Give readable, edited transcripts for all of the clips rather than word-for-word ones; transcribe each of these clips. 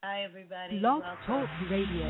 Hi, everybody. Blog Welcome. Talk Radio.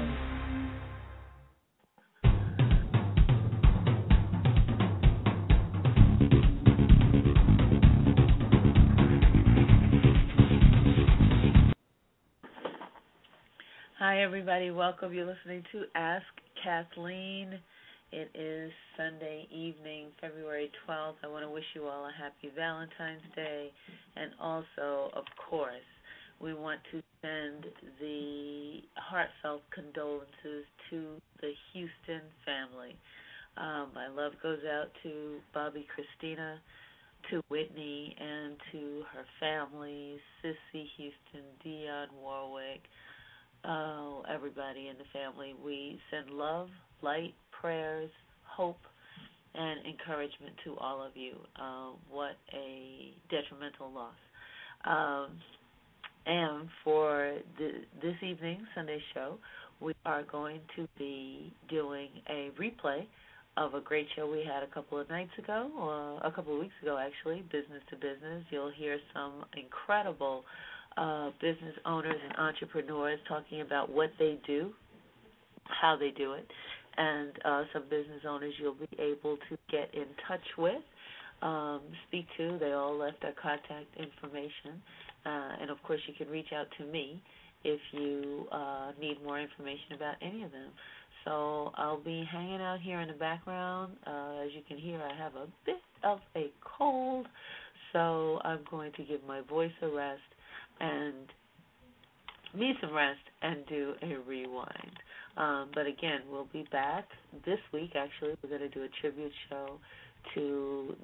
Hi, everybody. Welcome. You're listening to Ask Kathleen. It is Sunday evening, February 12th. I want to wish you all a happy Valentine's Day. And also, of course, we want to send the heartfelt condolences to the Houston family. My love goes out to Bobby Christina, to Whitney, and to her family, Sissy Houston, Dion Warwick, everybody in the family. We send love, light, prayers, hope, and encouragement to all of you. What a detrimental loss. And for this evening's Sunday show, we are going to be doing a replay of a great show we had a couple of nights ago, or a couple of weeks ago actually, Business to Business. You'll hear some incredible business owners and entrepreneurs talking about what they do, how they do it, and some business owners you'll be able to get in touch with, speak to. They all left their contact information. And, of course, you can reach out to me if you need more information about any of them. So I'll be hanging out here in the background. As you can hear, I have a bit of a cold, so I'm going to give my voice a rest and me some rest and do a rewind. But, again, we'll be back this week, actually. We're going to do a tribute show to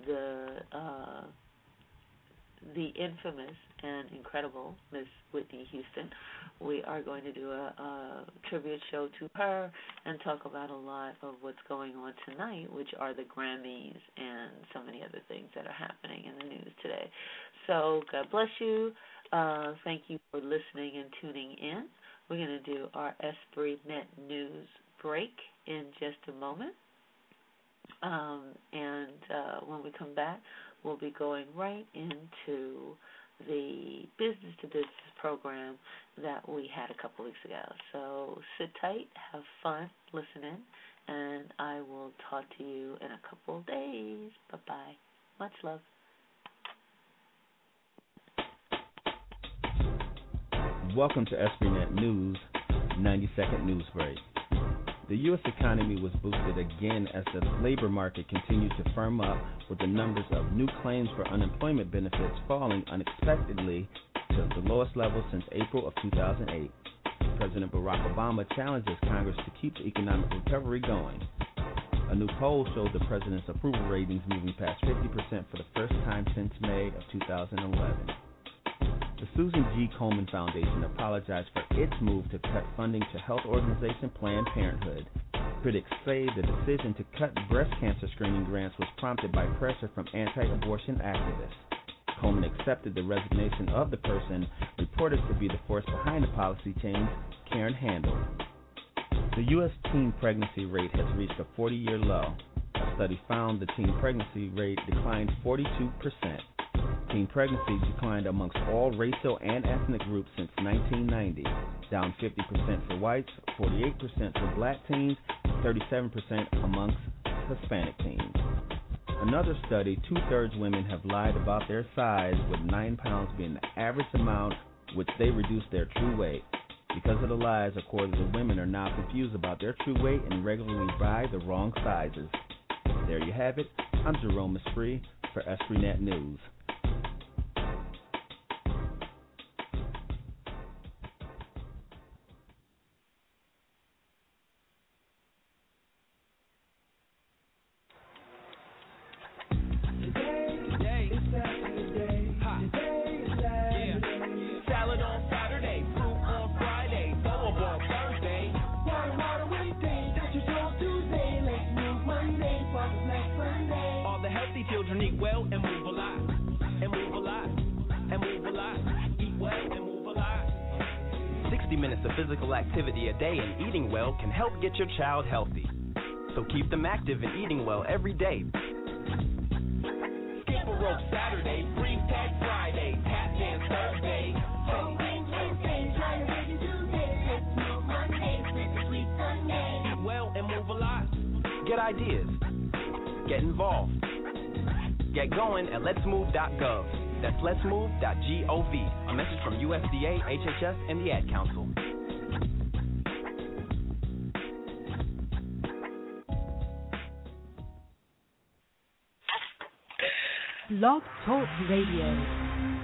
the infamous and incredible Miss Whitney Houston. We are going to do a tribute show to her and talk about a lot of what's going on tonight, which are the Grammys and so many other things that are happening in the news today. So God bless you. Thank you for listening and tuning in. We're going to do our Esprit Net News break in just a moment. And when we come back, we'll be going right into the business-to-business program that we had a couple weeks ago. So sit tight, have fun, listen in, and I will talk to you in a couple of days. Bye-bye. Much love. Welcome to EspritNet News, 90-second news break. The U.S. economy was boosted again as the labor market continued to firm up, with the numbers of new claims for unemployment benefits falling unexpectedly to the lowest level since April of 2008. President Barack Obama challenges Congress to keep the economic recovery going. A new poll showed the president's approval ratings moving past 50% for the first time since May of 2011. The Susan G. Komen Foundation apologized for its move to cut funding to health organization Planned Parenthood. Critics say the decision to cut breast cancer screening grants was prompted by pressure from anti-abortion activists. Komen accepted the resignation of the person reported to be the force behind the policy change, Karen Handel. The U.S. teen pregnancy rate has reached a 40-year low. A study found the teen pregnancy rate declined 42%. Teen pregnancy declined amongst all racial and ethnic groups since 1990, down 50% for whites, 48% for black teens, 37% amongst Hispanic teens. Another study, 2/3 women have lied about their size, with 9 pounds being the average amount which they reduced their true weight. Because of the lies, a quarter of the women are now confused about their true weight and regularly buy the wrong sizes. There you have it. I'm Jerome Esprit for EspritNet News. Children eat well and move a lot, and move a lot, and move a lot. Eat well and move a lot. 60 minutes of physical activity a day and eating well can help get your child healthy. So keep them active and eating well every day. Skip a rope Saturday, breathe tag Friday, tap dance Thursday. Try your way to do get ideas. Get involved. Get going at letsmove.gov. That's letsmove.gov. A message from USDA, HHS, and the Ad Council. Blog Talk Radio.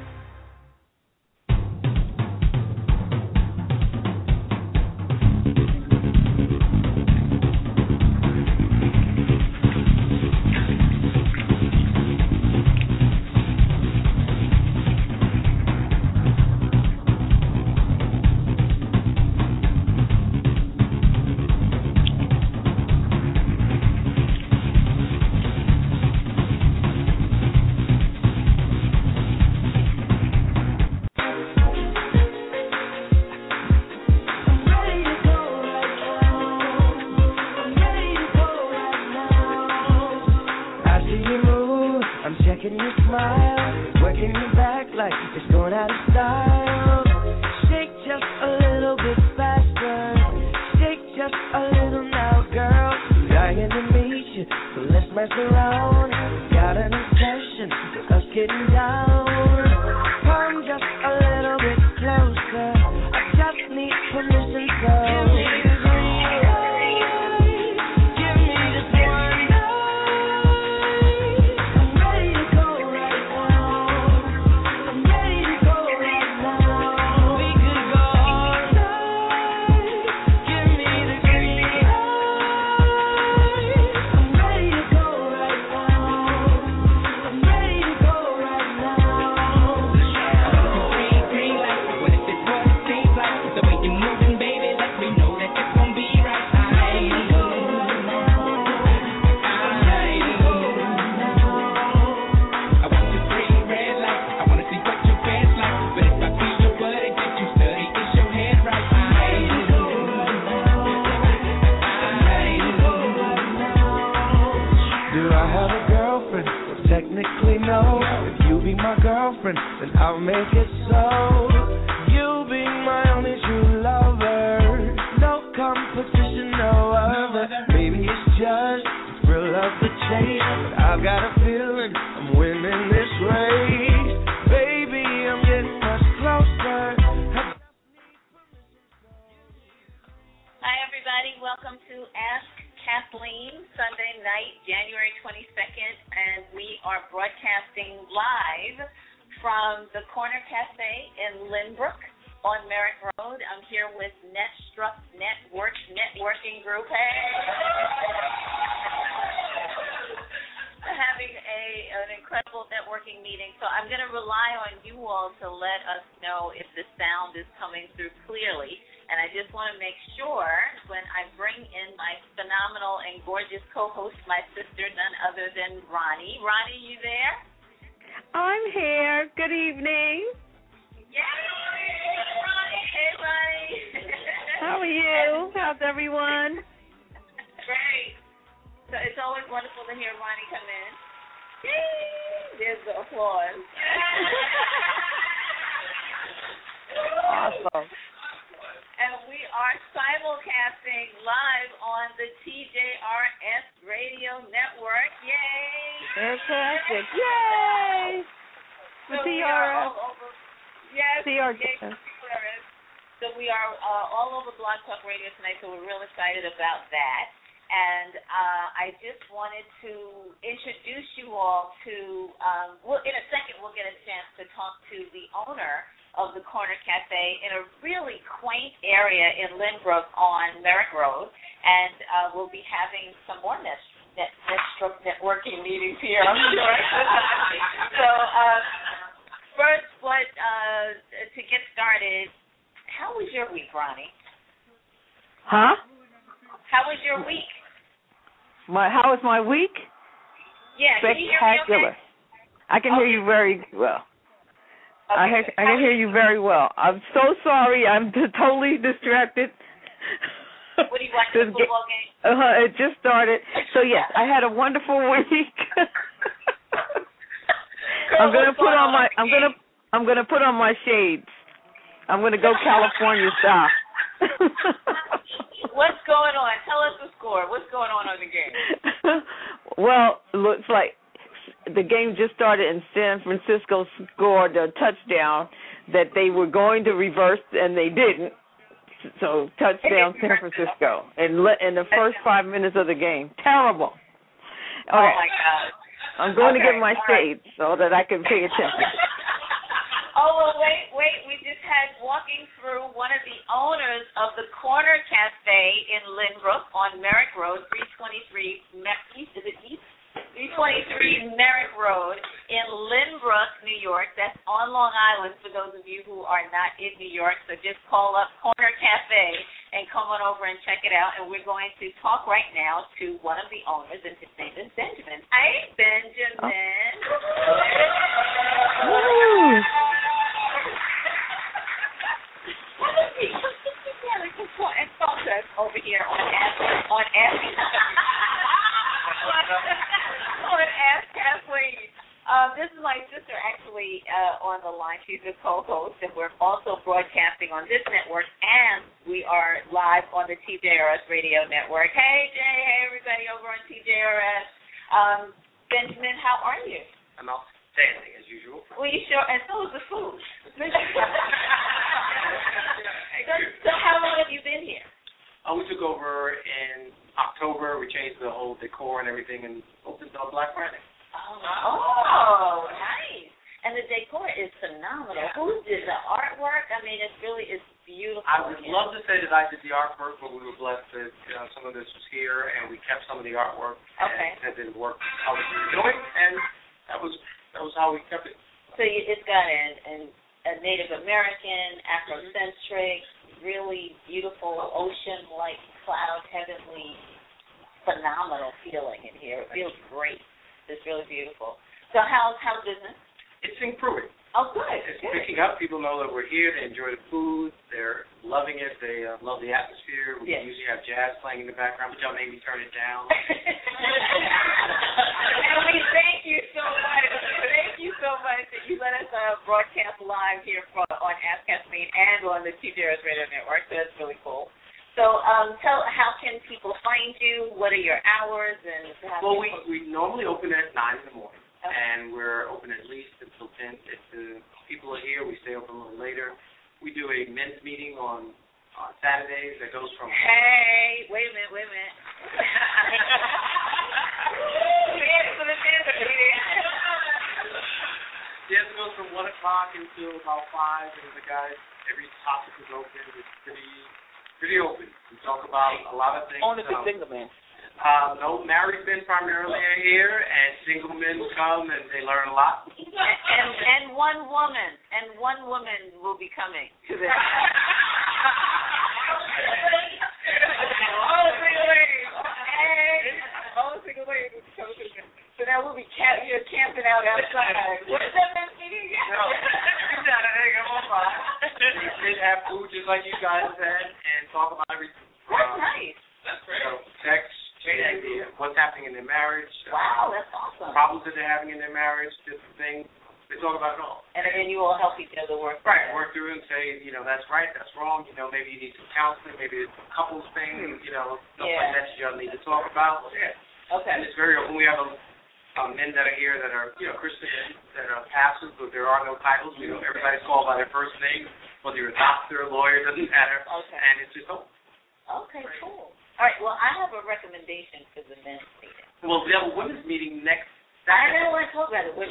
How was my week? Yeah, spectacular. I can hear you very well. Okay. I can hear you very well. I'm so sorry. I'm totally distracted. What do you watch the football game? It just started. So yes, I had a wonderful week. I'm gonna put on my shades. I'm gonna go California style. What's going on? Tell us the score. What's going on in the game? Well, it looks like the game just started and San Francisco scored a touchdown that they were going to reverse and they didn't. So touchdown San Francisco in the first 5 minutes of the game. Terrible. Okay. Oh my God. I'm going to get my shades so that I can pay attention. Oh, well, wait. We just had walking through one of the owners of the Corner Cafe in Lynbrook on Merrick Road, 323 East. Is it East? 323 Merrick Road in Lynbrook, New York. That's on Long Island for those of you who are not in New York. So just call up Corner Cafe and come on over and check it out. And we're going to talk right now to one of the owners, and his name is Benjamin. Hi, Benjamin. And talk to us over here on Ask Kathleen. This is my sister actually on the line. She's a co-host, and we're also broadcasting on this network, and we are live on the TJRS Radio Network. Hey, Jay. Hey, everybody over on TJRS. Benjamin, how are you? I'm outstanding, as usual. Well, you sure? And so is the food. So how long have you been here? We took over in October. We changed the whole decor and everything and opened on Black Friday. Oh, nice. And the decor is phenomenal. Yeah. Who did the artwork? I mean, it's beautiful. I would love to say that I did the artwork, but we were blessed that some of this was here, and we kept some of the artwork. Okay. And it didn't work how we were doing, and that was how we kept it. So it's got a Native American, Afrocentric, really beautiful ocean-like cloud, heavenly, phenomenal feeling in here. It feels great. It's really beautiful. So how's business? It's improving. Oh, good. It's picking up. People know that we're here. They enjoy the food. They're loving it. They love the atmosphere. We usually have jazz playing in the background, but y'all made me turn it down. And we thank you so much. Thank you so much that you let us broadcast live here on Ask Kathleen and on the TJRS Radio Network. So that's really cool. So how can people find you? What are your hours? Well, we normally open at 9 in the morning, and we're open at least until 10. If the people are here, we stay open a little later. We do a men's meeting on Saturdays that goes from... Hey, wait a minute. Yes, it goes from 1 o'clock until about 5, and the guys, every topic is open. It's pretty open. We talk about a lot of things. Only the single men. No, married men primarily are here, and single men come and they learn a lot. And one woman will be coming to this. All single ladies. All single ladies. So now we'll be camping out outside. What is that men's meeting? No. They have food just like you guys had and talk about everything. That's nice. That's great. Sex, what's happening in their marriage. Wow, that's awesome. Problems that they're having in their marriage, different things. They talk about it all. And you all help each other work through Right, work through and say, that's right, that's wrong. Maybe you need some counseling, maybe it's a couples thing, stuff like that you all need to talk about. Yeah. Okay. And it's very open. We have men that are here that are, Christian men that are pastors, but there are no titles. Everybody's called by their first name, whether you're a doctor, a lawyer, doesn't matter. Okay. And it's just open. Okay, cool. All right, well, I have a recommendation for the men's meeting. Well, we have a women's meeting next Saturday. I don't want to talk about it. I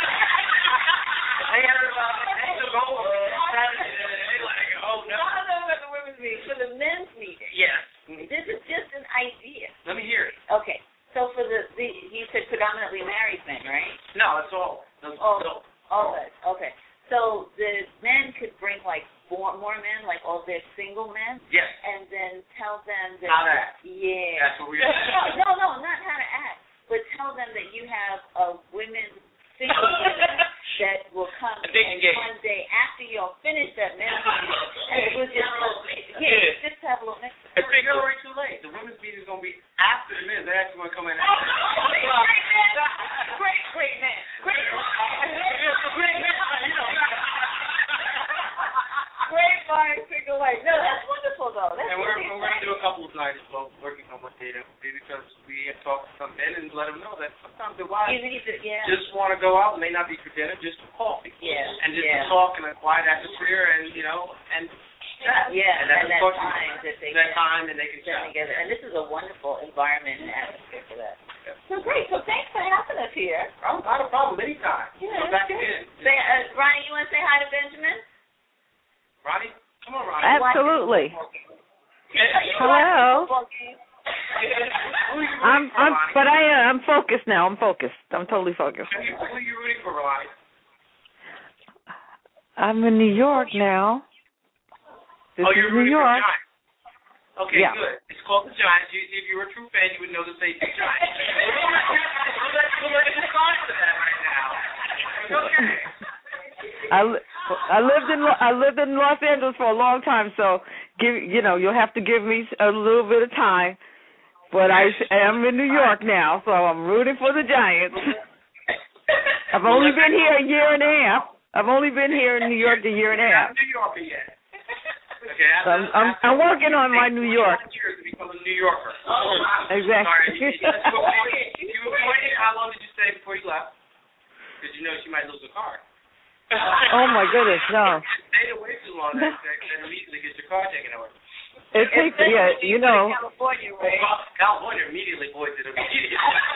heard about it. It's a goal. Oh, no. I don't know about the women's meeting. For the men's meeting. Yes. This is just an idea. Let me hear it. Okay. So for the you said predominantly married men, right? No, that's all. All that. Okay. So the men could bring more men, like all their single men. Yes. And then tell them that. How to act. Yeah. That's what we're doing. No, not how to act, but tell them that you have single women that will come and one day after y'all finish that men's meeting, and we'll just have a little next. It's already too late. The women's meeting is going to be after the men's. They actually want to come in after. Great man. Great mind, single life. No, that's wonderful though. And we're going to do a couple of night as well, working on what data would be, because we have talked to some men and let them know that sometimes their wives just want to go out. It may not be for dinner, just for coffee. And just to talk in a quiet atmosphere, and and and that time that they time and they can get together. And this is a wonderful environment and atmosphere for that. So great. So thanks for having us here. Oh, not a problem. Anytime. Yeah. Come back again. Ronnie, you want to say hi to Benjamin? Ronnie, come on, Ronnie. Absolutely. Hello. I'm focused now. I'm totally focused. Who are you rooting for, Ronnie? I'm in New York now. This is you're New rooting York. for Giants. Okay, yeah. Good. It's called the Giants. If you were a true fan, you would know to say the Giants. We'll let you start for that right now. Okay. I lived in Los Angeles for a long time, so you'll have to give me a little bit of time. But I am in New York now, so I'm rooting for the Giants. I've only been here a year and a half. I've only been here in New York a year and a half. New Yorker yet? Okay, I'm working on my New York. Years to become a New Yorker. Exactly. Sorry, how long did you stay before you left? Because you know she might lose a car. Oh my goodness, no. Stay away too long, that immediately gets your car taken over. It takes, California, right? Well, California immediately voids it immediately.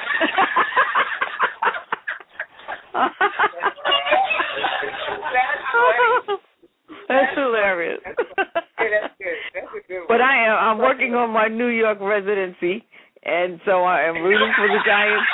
That's hilarious. That's good. That's a good one. But I'm working on my New York residency, and so I am rooting for the Giants.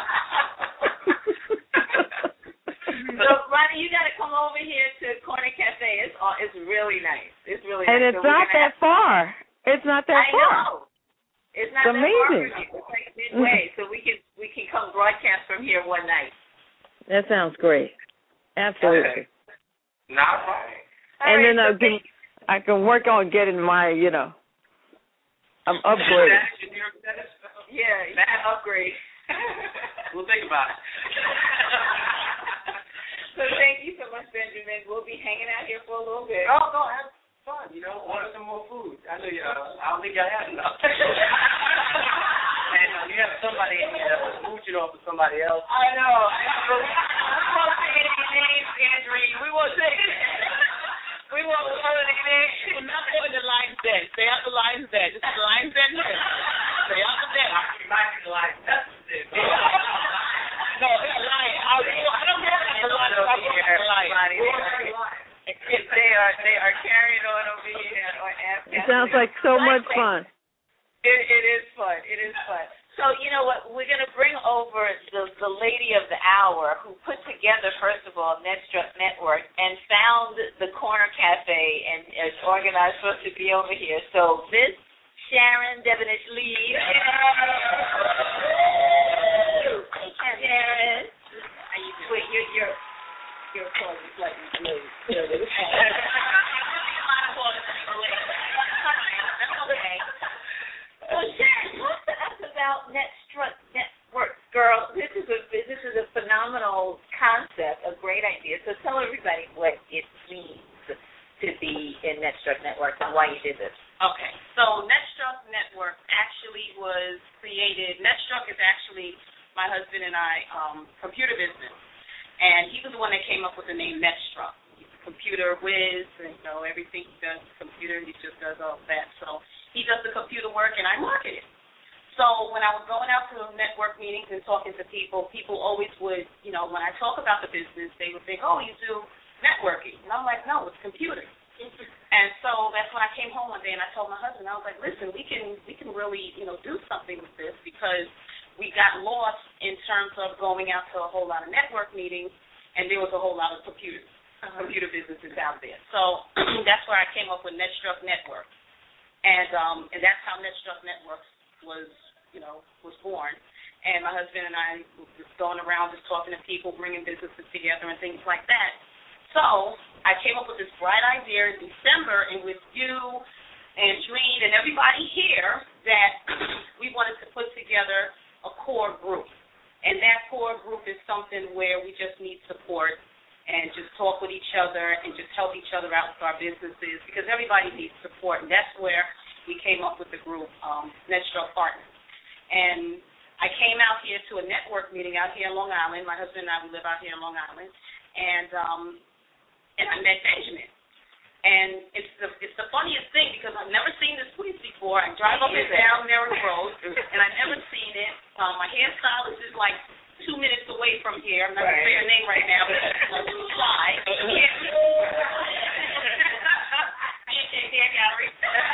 So, Ronnie, you got to come over here to Corner Cafe. It's really nice. It's really and nice. It's not that far. It's not that far. I know. It's not that amazing. far from you. It's like midway, so we can come broadcast from here one night. That sounds great. Absolutely. Okay. Not right. And then I can work on getting my, I'm upgraded. Yeah, that upgrade. We'll think about it. So thank you so much, Benjamin. We'll be hanging out here for a little bit. Oh, no, have fun. Order some more food. I know I don't think y'all have enough. And you have somebody in here that was mooching off of somebody else. I know. We won't say any names, Andrew. We won't say We won't say any names. We're not doing the Lions Den. Stay out the Lions Den. This is the Lions Den here. Stay out the den. The Lions Den. No, they're lying. I don't know if the Lions are lying. They are carrying on over here. It sounds like so much fun. It is fun. It is fun. So, you know what, we're going to bring over the lady of the hour who put together, first of all, NetStruck Network and found the Corner Cafe and is organized for us to be over here. So, Miss Sharon Devenish Lee. Sharon. Wait, your call is slightly delayed. Okay. So Sharon, talk to us about NetStruck Network, girl. This is a phenomenal concept, a great idea. So tell everybody what it means to be in NetStruck Network and why you did this. Okay, so NetStruck Network actually was created. NetStruck is actually my husband and I computer business, and he was the one that came up with the name NetStruck. He's a computer whiz, and everything he does is computer. He just does all that. So he does the computer work, and I market it. So when I was going out to network meetings and talking to people always would, when I talk about the business, they would think, oh, you do networking. And I'm like, no, it's computer. And so that's when I came home one day and I told my husband, I was like, listen, we can really, do something with this because we got lost in terms of going out to a whole lot of network meetings, and there was a whole lot of computer businesses out there. So that's where I came up with NetStruck Network. And that's how NetStruck Network was born. And my husband and I were just going around just talking to people, bringing businesses together and things like that. So I came up with this bright idea in December, and with you and Dreed and everybody here, that we wanted to put together a core group. And that core group is something where we just need support and just talk with each other and just help each other out with our businesses because everybody needs support. And that's where we came up with the group NetStruck Partners. And I came out here to a network meeting out here in Long Island. My husband and I, we live out here in Long Island. And I met Benjamin. And it's the funniest thing because I've never seen this place before. I drive up and down Merrick Road, and I've never seen it. My hairstylist is like 2 minutes away from here. I'm not going to say her name right now, but she's too shy. Hair gallery.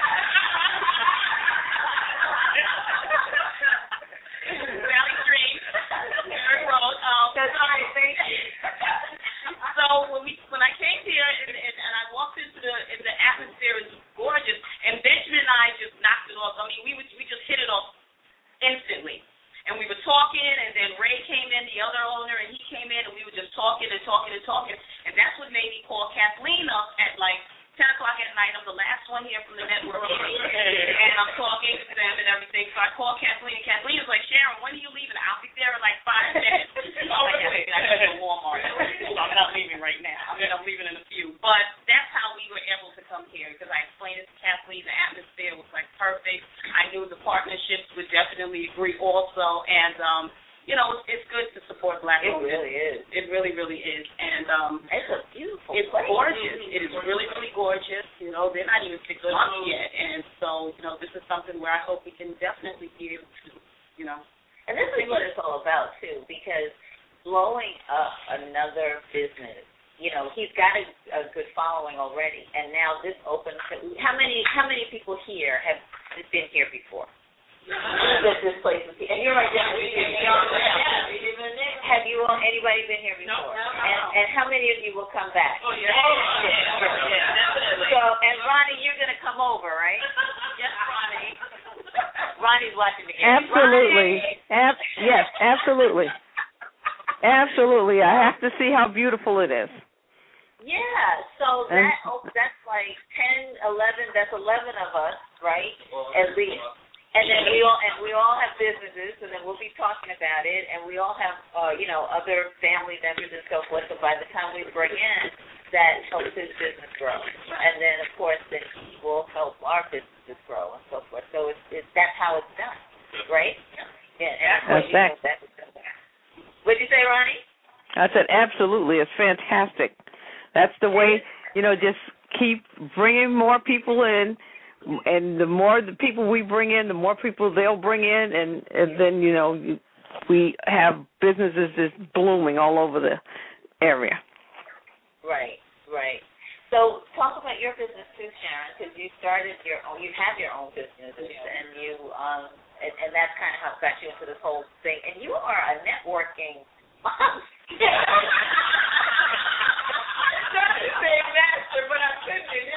Valley Street, Merrick Road. That's right, thank you. So when I came here and I walked into the atmosphere, it was gorgeous, and Benjamin and I just knocked it off. I mean, we just hit it off instantly. And we were talking, and then Ray came in, the other owner, and he came in, and we were just talking and talking and talking. And that's what made me call Kathleen up at like 10 o'clock at night. I'm the last one here from the network meeting, and I'm talking to them and everything. So I called Kathleen, and Kathleen was like, Sharon, when are you leaving? I'll be there in like 5 minutes. I got to go to Walmart. I'm not leaving right now. I'm leaving in a few. But that's how we were able to come here, because I explained it to Kathleen. The atmosphere was like perfect. I knew the partnerships would definitely agree also, and it's good to support Black owned. It really is. It really, really is. And it's a beautiful place. It's gorgeous. It is really, really gorgeous. They're not even 6 months yet. And so, this is something where I hope we can definitely be able to, And this is what it's all about, too, because blowing up another business, he's got a good following already, and now this opens. How many people here have been here before? That this place is here. And you're right there. Have anybody been here before? No. And how many of you will come back? Oh, yeah. Definitely. So, and Ronnie, you're going to come over, right? Yes, Ronnie. Ronnie's watching the game. Absolutely. Yes, absolutely. Absolutely. I have to see how beautiful it is. Yeah, so that's like 10, 11, that's 11 of us, right? At least. And then we all have businesses, and then we'll be talking about it, and we all have other family members and so forth. So by the time we bring in, that helps his business grow, and then of course then he will help our businesses grow and so forth. So that's how it's done, right? Yeah. What'd you say, Ronnie? I said absolutely. It's fantastic. That's the way. Just keep bringing more people in. And the more the people we bring in, the more people they'll bring in, and then, we have businesses just blooming all over the area. Right. So talk about your business too, Sharon, because you have your own business, and you, and that's kind of how it got you into this whole thing. And you are a networking monster. I'm trying to say master, but I'm thinking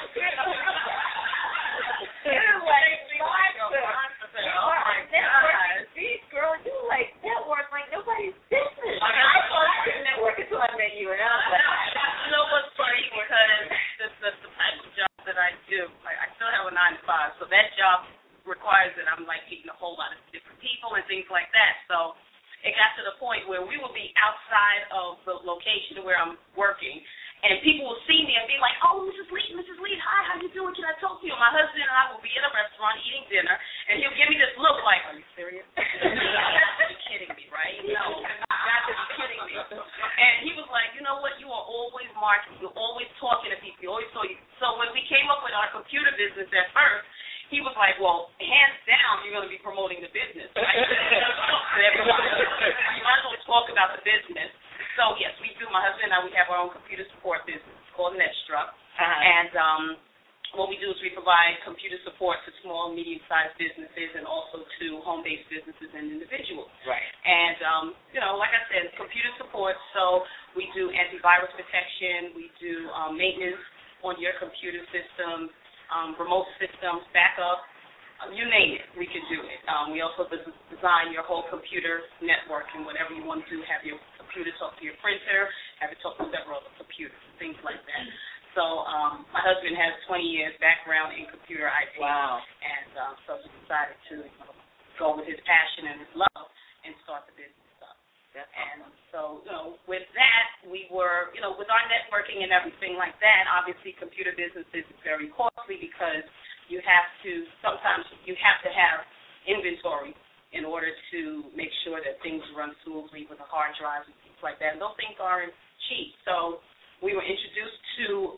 girl, you like network like nobody's business. I thought I could network until I met you, and I was like, what's funny, because the type of job that I do, I still have a 9-to-5, so that job requires that I'm like meeting a whole lot of different people and things like that. So it got to the point where we would be outside of the location where I'm working, and people will see me and be like, oh, Mrs. Lee, hi, how you doing? Can I talk to you? My husband and I will be in a restaurant eating dinner, and he'll give me this look like, are you serious? You're kidding me, right? No, you got to be kidding me. And he was like, you know what? You are always marketing. You're always talking to people. You always talk. So when we came up with our computer business at first, he was like, well, hands down, you're going to be promoting the business, right? You might as well talk about the business. So, yes, we do. My husband and I, we have our own computer support business called NetStruck. And what we do is we provide computer support to small, medium-sized businesses and also to home-based businesses and individuals. Right. And, like I said, computer support. So we do antivirus protection. We do maintenance on your computer systems, remote systems, backup. You name it, we can do it. We also design your whole computer network and whatever you want to do, have your computer talk to your printer, have it talk to several other computers, things like that. So my husband has 20 years background in computer IT. Wow. And so he decided to go with his passion and his love and start the business up. And so, with that, we were, with our networking and everything like that, obviously computer business is very costly because you sometimes you have to have inventory in order to make sure that things run smoothly with the hard drives and things like that. And those things aren't cheap. So we were introduced to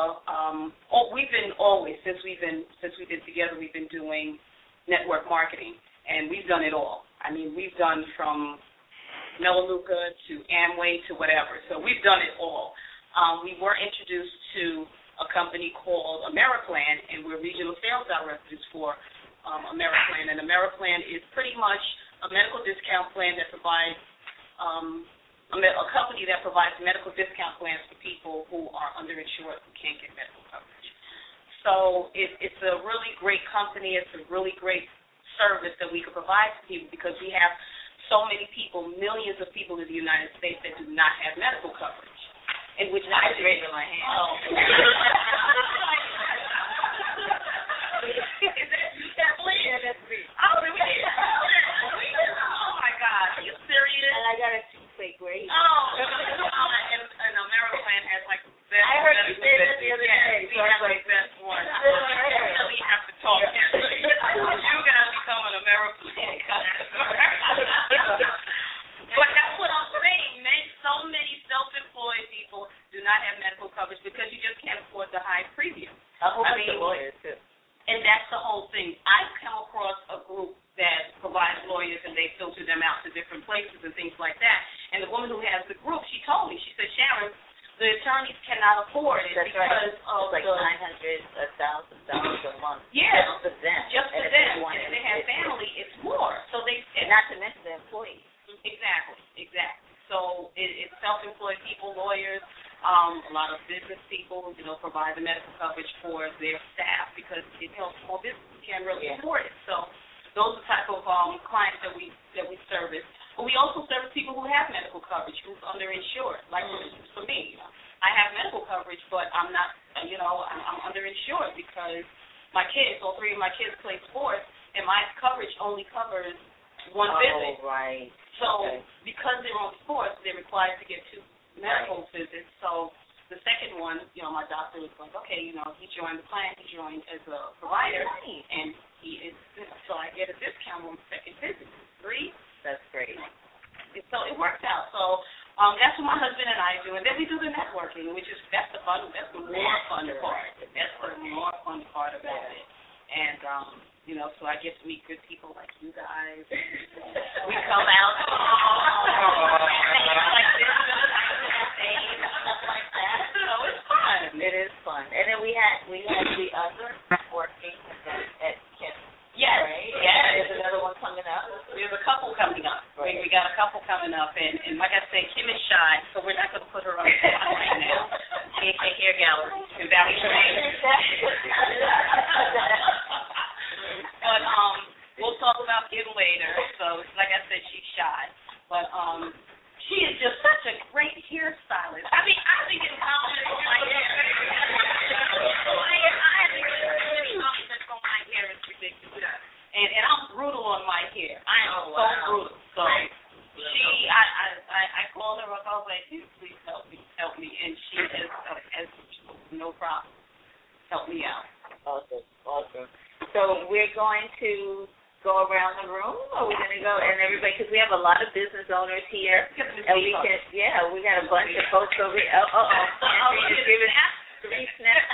since we've been together, we've been doing network marketing, and we've done it all. I mean, we've done from Melaleuca to Amway to whatever. So we've done it all. We were introduced to a company called Ameriplan, and we're regional sales directors for Ameriplan. And Ameriplan is pretty much a medical discount plan that provides a company that provides medical discount plans for people who are underinsured who can't get medical coverage. So it's a really great company. It's a really great service that we can provide to people because we have so many people, millions of people in the United States that do not have medical coverage. In which I was raising my hand. Oh. Is that you, Kathleen? Yeah, that's me. Oh, really? Oh, my God. Are you serious? And I got a toothache, great. Oh, and Ameriplan has like the best. I heard you say that the other day. We have like the best one. We have to talk. You guys become an Ameriplan customer. But that's what I'm saying, man. So many self-employed people do not have medical coverage because you just can't afford the high premium. I mean, lawyers too. And that's the whole thing. I've come across a group that provides lawyers, and they filter them out to different places and things like that. And the woman who has the group, she told me, she said, Sharon, the attorneys cannot afford it because of like $900, $1,000 a month. Yeah, just for them. Just for them. And if they have family, it's more. So and not to mention the employees. Exactly. So it's self-employed people, lawyers, a lot of business people, provide the medical coverage for their staff because small businesses can't really afford it. So those are the type of clients that we service. But we also service people who have medical coverage, who's underinsured. Like for me, I have medical coverage, but I'm not, I'm underinsured because all three of my kids play sports, and my coverage only covers one visit. Oh, right. So because they're on sports, they're required to get 2 medical visits. So the second one, my doctor was like, okay, he joined the plan. He joined as a provider, and he is. So I get a discount on the second visit. 3. That's great. So it works out. So that's what my husband and I do, and then we do the networking, that's the more fun part. That's the more fun part about it. And so I get to meet good people like you guys. We come out like this, like that. So it's fun. It is fun. And then we had the other working at Kim. Yes. Right? Yes. There's another one coming up. There's a couple coming up. Right. We got a couple coming up, and like I said, Kim is shy, so we're not going to put her on the spot right now. Hair gallery in Valley Stream. But we'll talk about Kim later. So, like I said, she's shy. But she is just such a great hairstylist. I mean, I think it's compliments on my hair. I have really compliments on my hair. It's ridiculous. And I'm brutal on my hair. I am so brutal. So I called her up. I was like, please help me. And she has no problem. Help me out. Awesome. So we're going to go around the room, or we're going to go and everybody, because we have a lot of business owners here, and we got a bunch of folks over here. Just give it 3 snaps.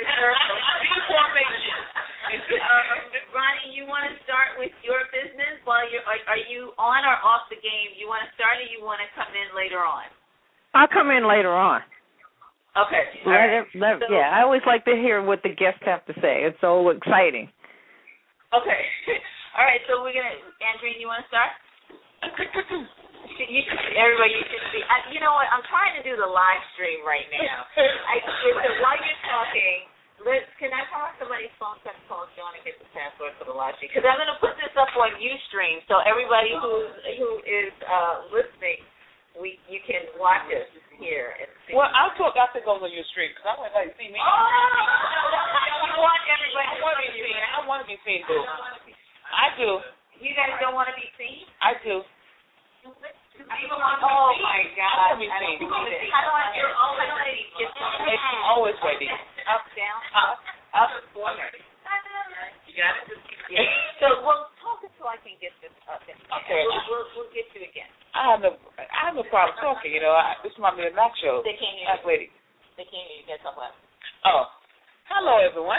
Ronnie, you want to start with your business while are you on or off the game? You want to start, or you want to come in later on? I'll come in later on. Okay. I always like to hear what the guests have to say. It's so exciting. Okay. All right, so we're going to, Andreen, you want to start? Everybody, you should see. You know what? I'm trying to do the live stream right now. So while you're talking, can I borrow somebody's phone so I can call John and get the password for the live stream? Because I'm going to put this up on Ustream, so everybody who is listening, you can watch us here and see. Well, I'll talk after it goes on Ustream, because I want to see me. Oh, you want everybody I want to be seen. I want to be seen, too. I do. You guys don't want to be seen? I do. Oh, my God. I want to be seen. How do I get It's always ready. Up, down, up, forward. got it. Yeah. So we'll talk until I can get this up. Okay. We'll get you again. I have no problem talking. This reminds me of Mac show. They can't hear Mac you. lady. They can't hear you. You gotta talk loud. Oh, hello everyone.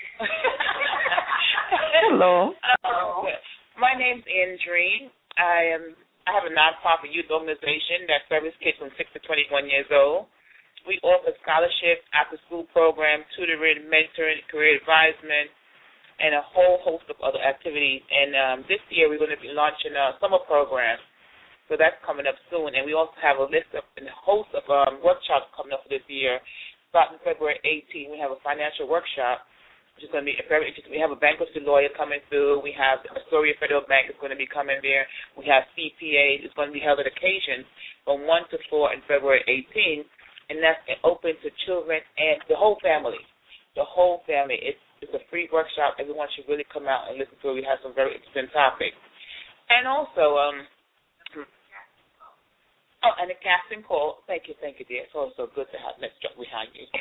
Hello. My name's Ann Dream. I have a nonprofit youth organization that serves kids from 6 to 21 years old. We offer scholarships, after-school programs, tutoring, mentoring, career advisement, and a whole host of other activities. And this year we're going to be launching a summer program, so that's coming up soon. And we also have a list of and a host of workshops coming up for this year. Starting February 18th, we have a financial workshop, which is going to be very interesting. We have a bankruptcy lawyer coming through. We have Astoria Federal Bank is going to be coming there. We have CPA. It's going to be held at occasions from 1 to 4 on February 18th, and that's open to children and the whole family. The whole family. It's a free workshop. Everyone should really come out and listen to it. We have some very interesting topics. And also, and the casting call. Thank you, dear. It's always so good to have Let's Drop behind you.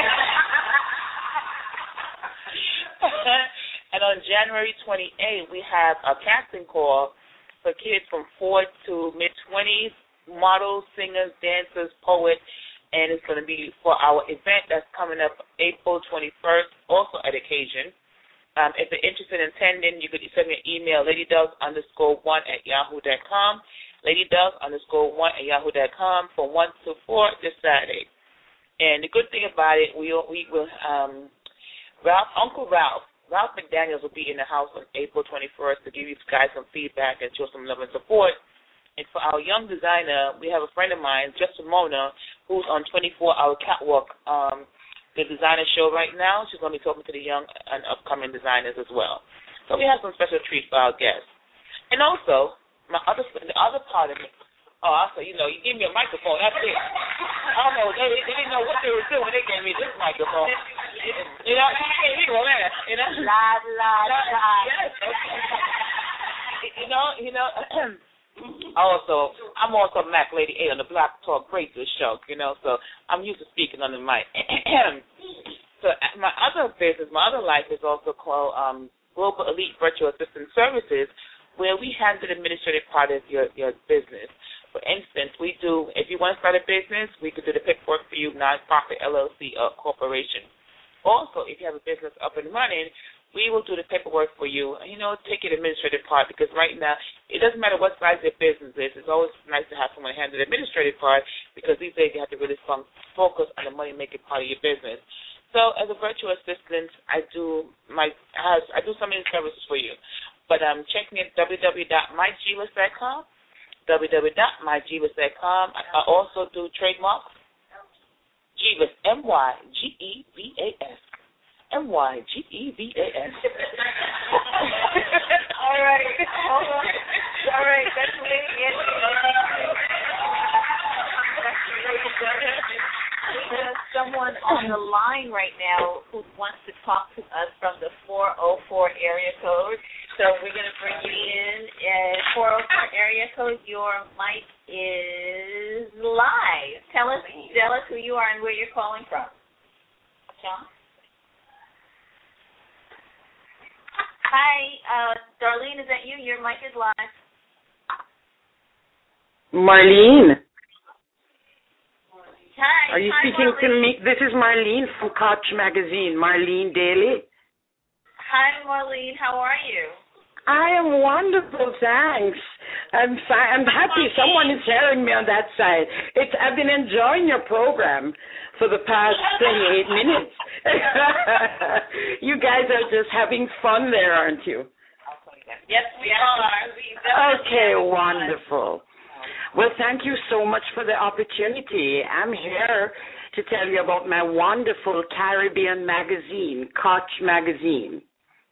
And on January 28th, we have a casting call for kids from 4 to mid-20s, models, singers, dancers, poets, and it's going to be for our event that's coming up April 21st, also at occasion. If you're interested in attending, you could send me an email, ladydoves_1@yahoo.com, ladydoves_1@yahoo.com from 1 to 4 this Saturday. And the good thing about it, we will Uncle Ralph McDaniels will be in the house on April 21st to give you guys some feedback and show some love and support. And for our young designer, we have a friend of mine, Justin Mona, who's on 24-Hour Catwalk, the designer show right now. She's going to be talking to the young and upcoming designers as well. So we have some special treats for our guests. And also, the other part of it, you gave me a microphone. That's it. I don't know. They didn't know what they were doing when they gave me this microphone. You know, La, la, la. Yes. Also, I'm also Mac Lady A on the Black Talk Radio Show, so I'm used to speaking on the mic. So my other life is also called Global Elite Virtual Assistant Services, where we handle the administrative part of your business. For instance, if you want to start a business, we could do the paperwork for you, nonprofit, LLC, or corporation. Also, if you have a business up and running, we will do the paperwork for you, take your administrative part, because right now, it doesn't matter what size your business is. It's always nice to have someone handle the administrative part, because these days you have to really focus on the money-making part of your business. So as a virtual assistant, I do some of these services for you. But check me at www.mygivas.com, www.mygivas.com. I also do trademarks. Givas, MYGEVAS. MYGEVAS. All right. Hold on. All right. That's Lady. There's someone on the line right now who wants to talk to us from the 404 area code. So we're going to bring you in. 404 area code, your mic is live. Tell us who you are and where you're calling from. John? Hi, Darlene, is that you? Your mic is live. Marlene. Hi. Are you speaking to me? This is Marlene from Koch Magazine. Marlene Daly. Hi, Marlene. How are you? I am wonderful, thanks. I'm happy someone is hearing me on that side. I've been enjoying your program for the past 28 minutes. You guys are just having fun there, aren't you? Yes, we are. Okay, wonderful. Well, thank you so much for the opportunity. I'm here to tell you about my wonderful Caribbean magazine, Koch Magazine.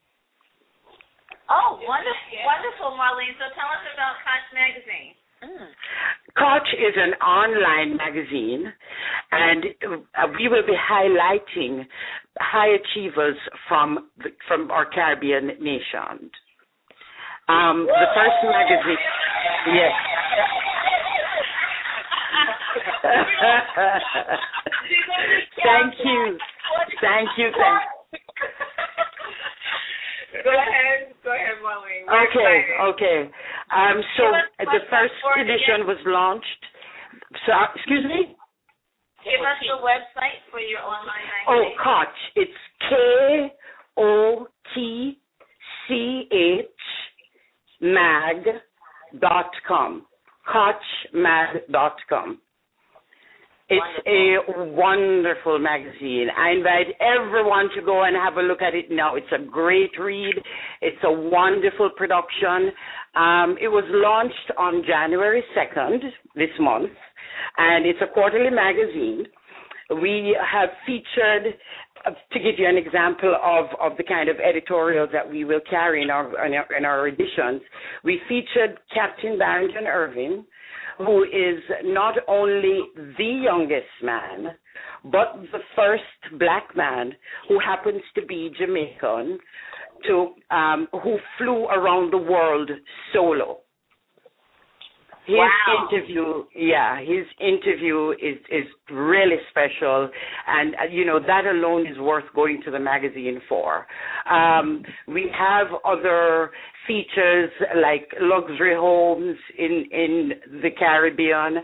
Oh, wonderful, Marlene. So tell us about Koch Magazine. Koch is an online magazine, and we will be highlighting high achievers from our Caribbean nation. The first magazine, yes. Thank you. Go ahead, Marlene. Okay. So the first edition was launched. So, excuse me? Give us the website for your online magazine. Koch. It's KOTCH mag.com. It's a wonderful magazine. I invite everyone to go and have a look at it now. It's a great read. It's a wonderful production. It was launched on January 2nd this month, and it's a quarterly magazine. We have featured, to give you an example of the kind of editorial that we will carry in our editions, we featured Captain Barrington Irving, who is not only the youngest man, but the first black man who happens to be Jamaican, who flew around the world solo. His interview is really special, and that alone is worth going to the magazine for. We have other features like luxury homes in the Caribbean,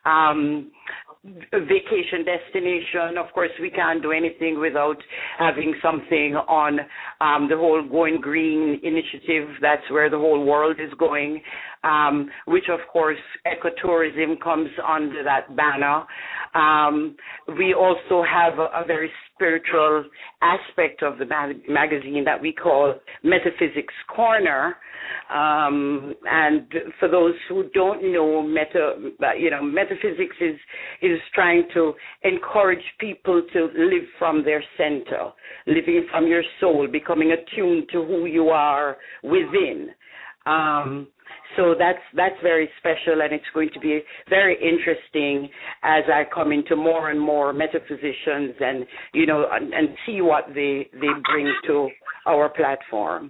vacation destination. Of course, we can't do anything without having something on the whole Going Green initiative. That's where the whole world is going, which, of course, ecotourism comes under that banner. We also have a very spiritual aspect of the magazine that we call Metaphysics Corner. And for those who don't know, metaphysics is trying to encourage people to live from their center, living from your soul, becoming attuned to who you are within. So that's very special, and it's going to be very interesting as I come into more and more metaphysicians and see what they bring to our platform.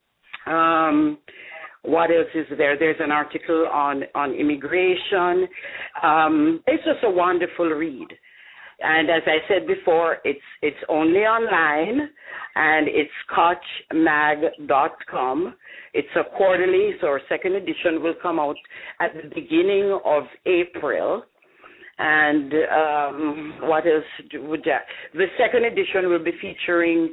What else is there? There's an article on immigration. It's just a wonderful read. And as I said before, it's only online, and it's kochmag.com. It's a quarterly, so our second edition will come out at the beginning of April. And what else the second edition will be featuring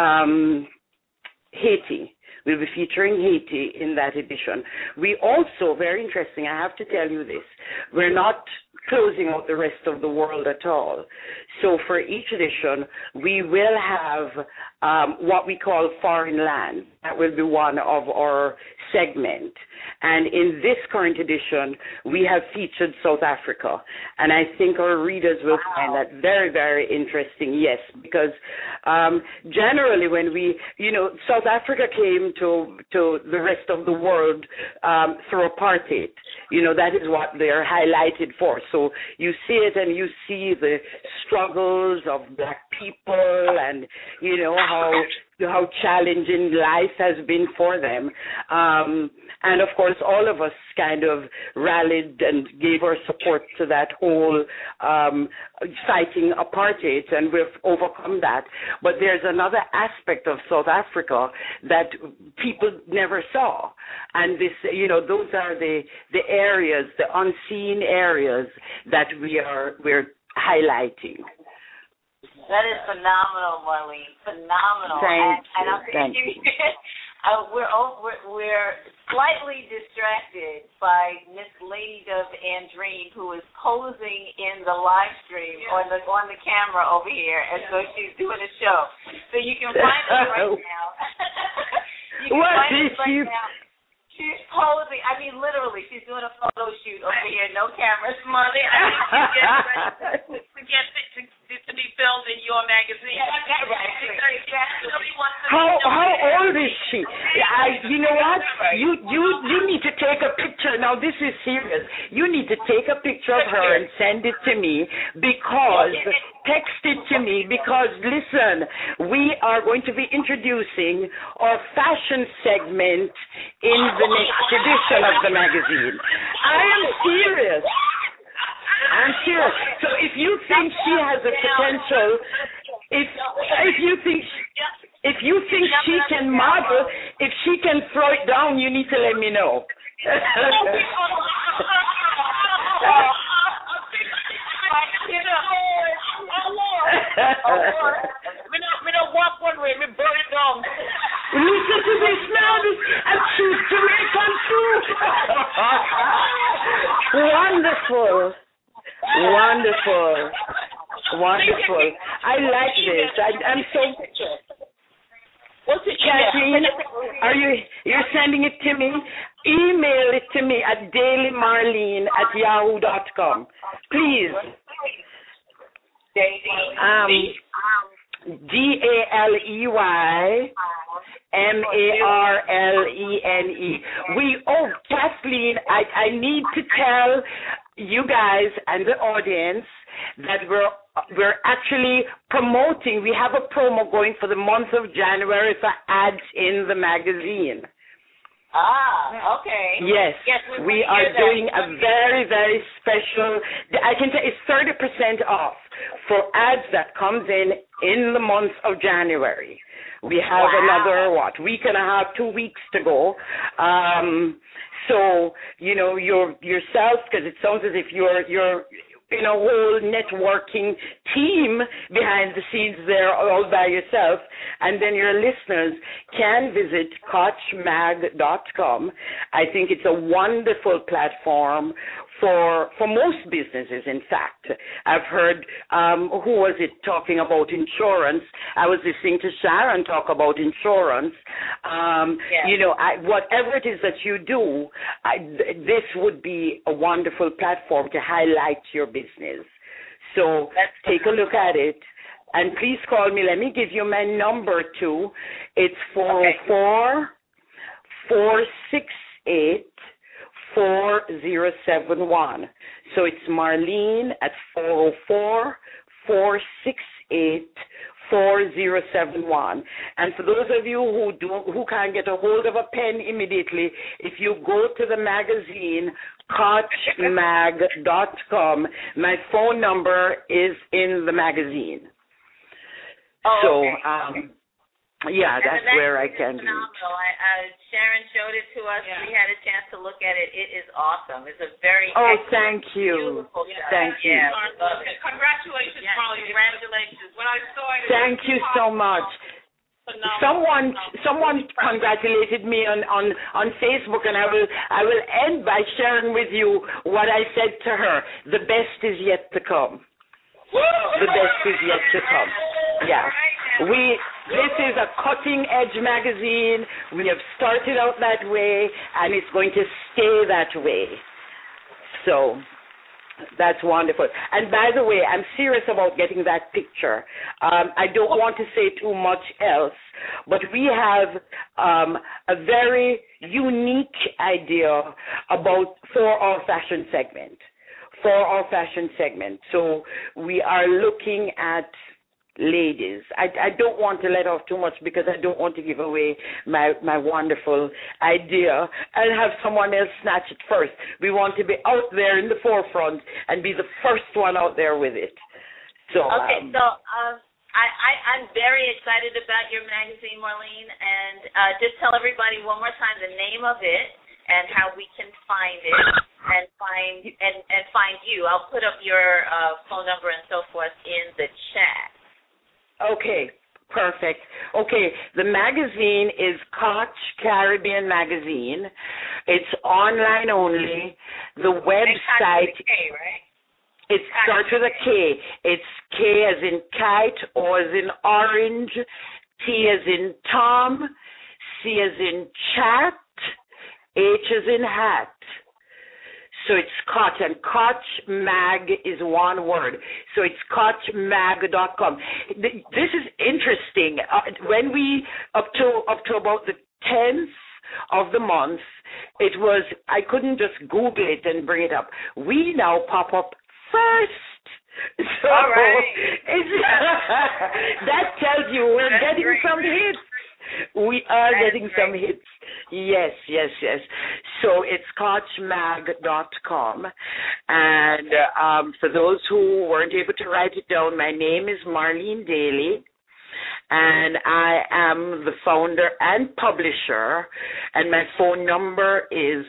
Haiti. We'll be featuring Haiti in that edition. We also, very interesting, I have to tell you this, we're not closing out the rest of the world at all. So for each edition, we will have what we call foreign land. That will be one of our segment. And in this current edition, we have featured South Africa. And I think our readers will find that very, very interesting, yes, because generally when South Africa came to the rest of the world through apartheid. That is what they're highlighted for. So you see it and you see the struggles of black people and, how challenging life has been for them. And, of course, all of us kind of rallied and gave our support to that whole fighting apartheid, and we've overcome that. But there's another aspect of South Africa that people never saw. And this, those are the areas, the unseen areas that we're highlighting. That is phenomenal, Marlene. Phenomenal. Thank you. We're slightly distracted by Miss Lady Dove Andreen, who is posing in the live stream on the camera over here, as though she's doing a show. So you can find us right now. She's posing. I mean, literally, she's doing a photo shoot over here. No cameras, Marlene. I think to be filmed in your magazine. How old is she? You know what? You need to take a picture. Now, this is serious. You need to take a picture of her and send it to me text it to me because, listen, we are going to be introducing our fashion segment in the next edition of the magazine. I am serious. So if you think she has a potential, if you think If you think she can model, if she can throw it down, you need to let me know. Me don't walk one way, me burn it down. Listen to this now, and choose to come true. Wonderful. I like this. I'm so. What's it? Kathleen, you're sending it to me? Email it to me at dailymarlene@yahoo.com. Please. DALEYMARLENE. Kathleen, I need to tell you guys and the audience that we're actually promoting. We have a promo going for the month of January for ads in the magazine. Okay. Yes, we are doing a very, very special. I can tell it's 30% off for ads that comes in the month of January. We have another week and a half, 2 weeks to go. So yourself, because it sounds as if you're in a whole networking team behind the scenes there all by yourself, and then your listeners can visit kochmag.com. I think it's a wonderful platform for most businesses, in fact. I've heard, who was it talking about insurance? I was listening to Sharon talk about insurance. Whatever it is that you do, this would be a wonderful platform to highlight your business. So take a look at it. And please call me. Let me give you my number, too. It's 404-468-4071. So it's Marlene at 404-468-4071. And for those of you who can't get a hold of a pen immediately, if you go to the magazine, kochmag.com, my phone number is in the magazine. That's where I can be. Sharon showed it to us. Yeah. We had a chance to look at it. It is awesome. It's a very thank you. Thank you. Yeah. Congratulations, Marlene. Congratulations. When I saw it, thank you so much. Phenomenal. Someone congratulated me on Facebook, and I will end by sharing with you what I said to her. The best is yet to come. The best is yet to come. Yeah. This is a cutting-edge magazine. We have started out that way, and it's going to stay that way. So that's wonderful. And by the way, I'm serious about getting that picture. I don't want to say too much else, but we have a very unique idea for our fashion segment. So we are looking at ladies. I don't want to let off too much because I don't want to give away my wonderful idea and have someone else snatch it first. We want to be out there in the forefront and be the first one out there with it. I'm very excited about your magazine, Marlene, and just tell everybody one more time the name of it and how we can find it and find you. I'll put up your phone number and so forth in the chat. Okay, perfect. Okay, the magazine is Koch Caribbean Magazine. It's online only. The website. K, right? It starts with a K. It's K as in kite, O as in orange, T as in Tom, C as in chat, H as in hat. So it's Koch, and Koch Mag is one word. So it's kochmag.com. This is interesting. When we, up to about the 10th of the month, I couldn't just Google it and bring it up. We now pop up first. So all right. That tells you we're getting some hits. We are getting some hits. Yes. So it's kochmag.com. And for those who weren't able to write it down, my name is Marlene Daly. and I am the founder and publisher, and my phone number is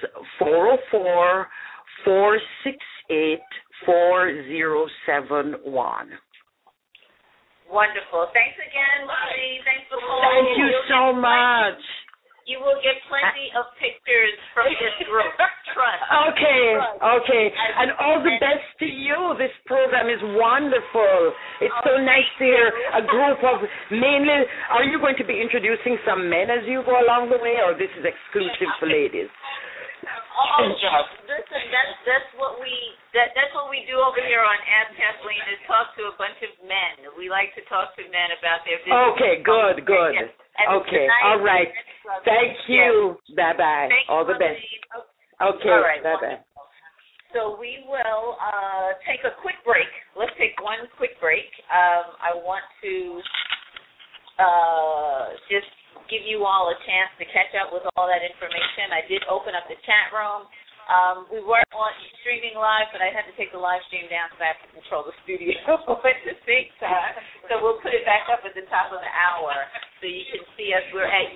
404-468-4071. Wonderful. Thanks again, Lucy. Thanks for calling. Thank you so much. You will get plenty of pictures from this group. Trust. Okay. And all the best to you. This program is wonderful. It's so nice to hear a group of mainly. Are you going to be introducing some men as you go along the way, or this is exclusive for ladies? Listen, that's what we do over here on Ask Kathleen, is talk to a bunch of men. We like to talk to men about their business. Okay, good. Okay, all right. Thank you. Yes. Bye-bye. All the best. Okay, all right, bye-bye. So we will take a quick break. Let's take one quick break. I want to just give you all a chance to catch up with all that information. I did open up the chat room. We weren't on streaming live, but I had to take the live stream down because I have to control the studio at the same time. So we'll put it back up at the top of the hour so you can see us. We're at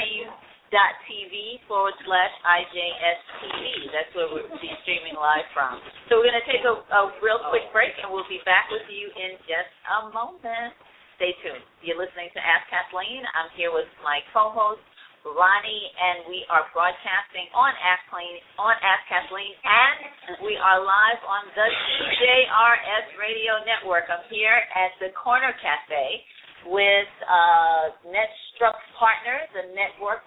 ustream.tv/IJSTV. That's where we'll be streaming live from. So we're going to take a real quick break, and we'll be back with you in just a moment. Stay tuned. You're listening to Ask Kathleen. I'm here with my co-host, Ronnie, and we are broadcasting on Ask Kathleen, and we are live on the TJRS Radio Network. I'm here at the Corner Cafe with NetStruck Partners, a networking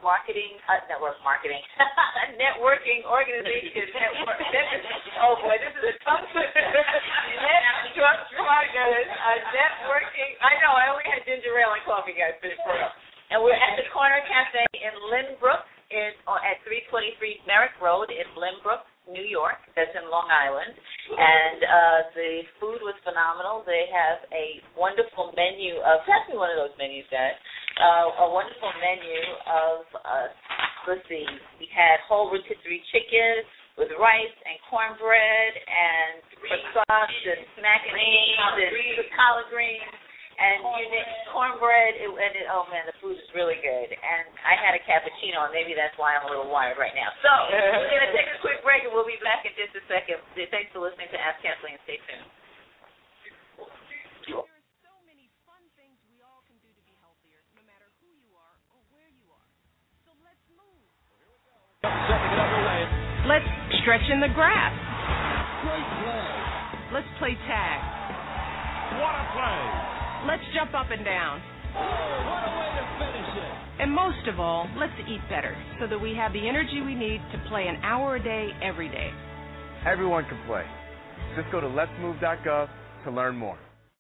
organization. Oh boy, this is a tough one. NetStruck Partners, a networking. I know, I only had ginger ale and coffee, guys, for this program. And we're at the Corner Cafe in Lynbrook, at 323 Merrick Road in Lynbrook, New York. That's in Long Island. And the food was phenomenal. They have a wonderful menu of, pass me one of those menus, guys. A wonderful menu of, let's see, we had whole rotisserie chicken with rice and cornbread and croissants and macaroons and collard greens. And cornbread, oh man, the food is really good. And I had a cappuccino, and maybe that's why I'm a little wired right now. So we're going to take a quick break, and we'll be back in just a second. Thanks for listening to Ask Kathleen. Stay tuned. There are so many fun things we all can do to be healthier, no matter who you are or where you are. So let's move. Let's stretch in the grass. Great play. Let's play tag. What a play. Let's jump up and down. Oh, what a way to finish it. And most of all, let's eat better so that we have the energy we need to play an hour a day, every day. Everyone can play. Just go to letsmove.gov to learn more.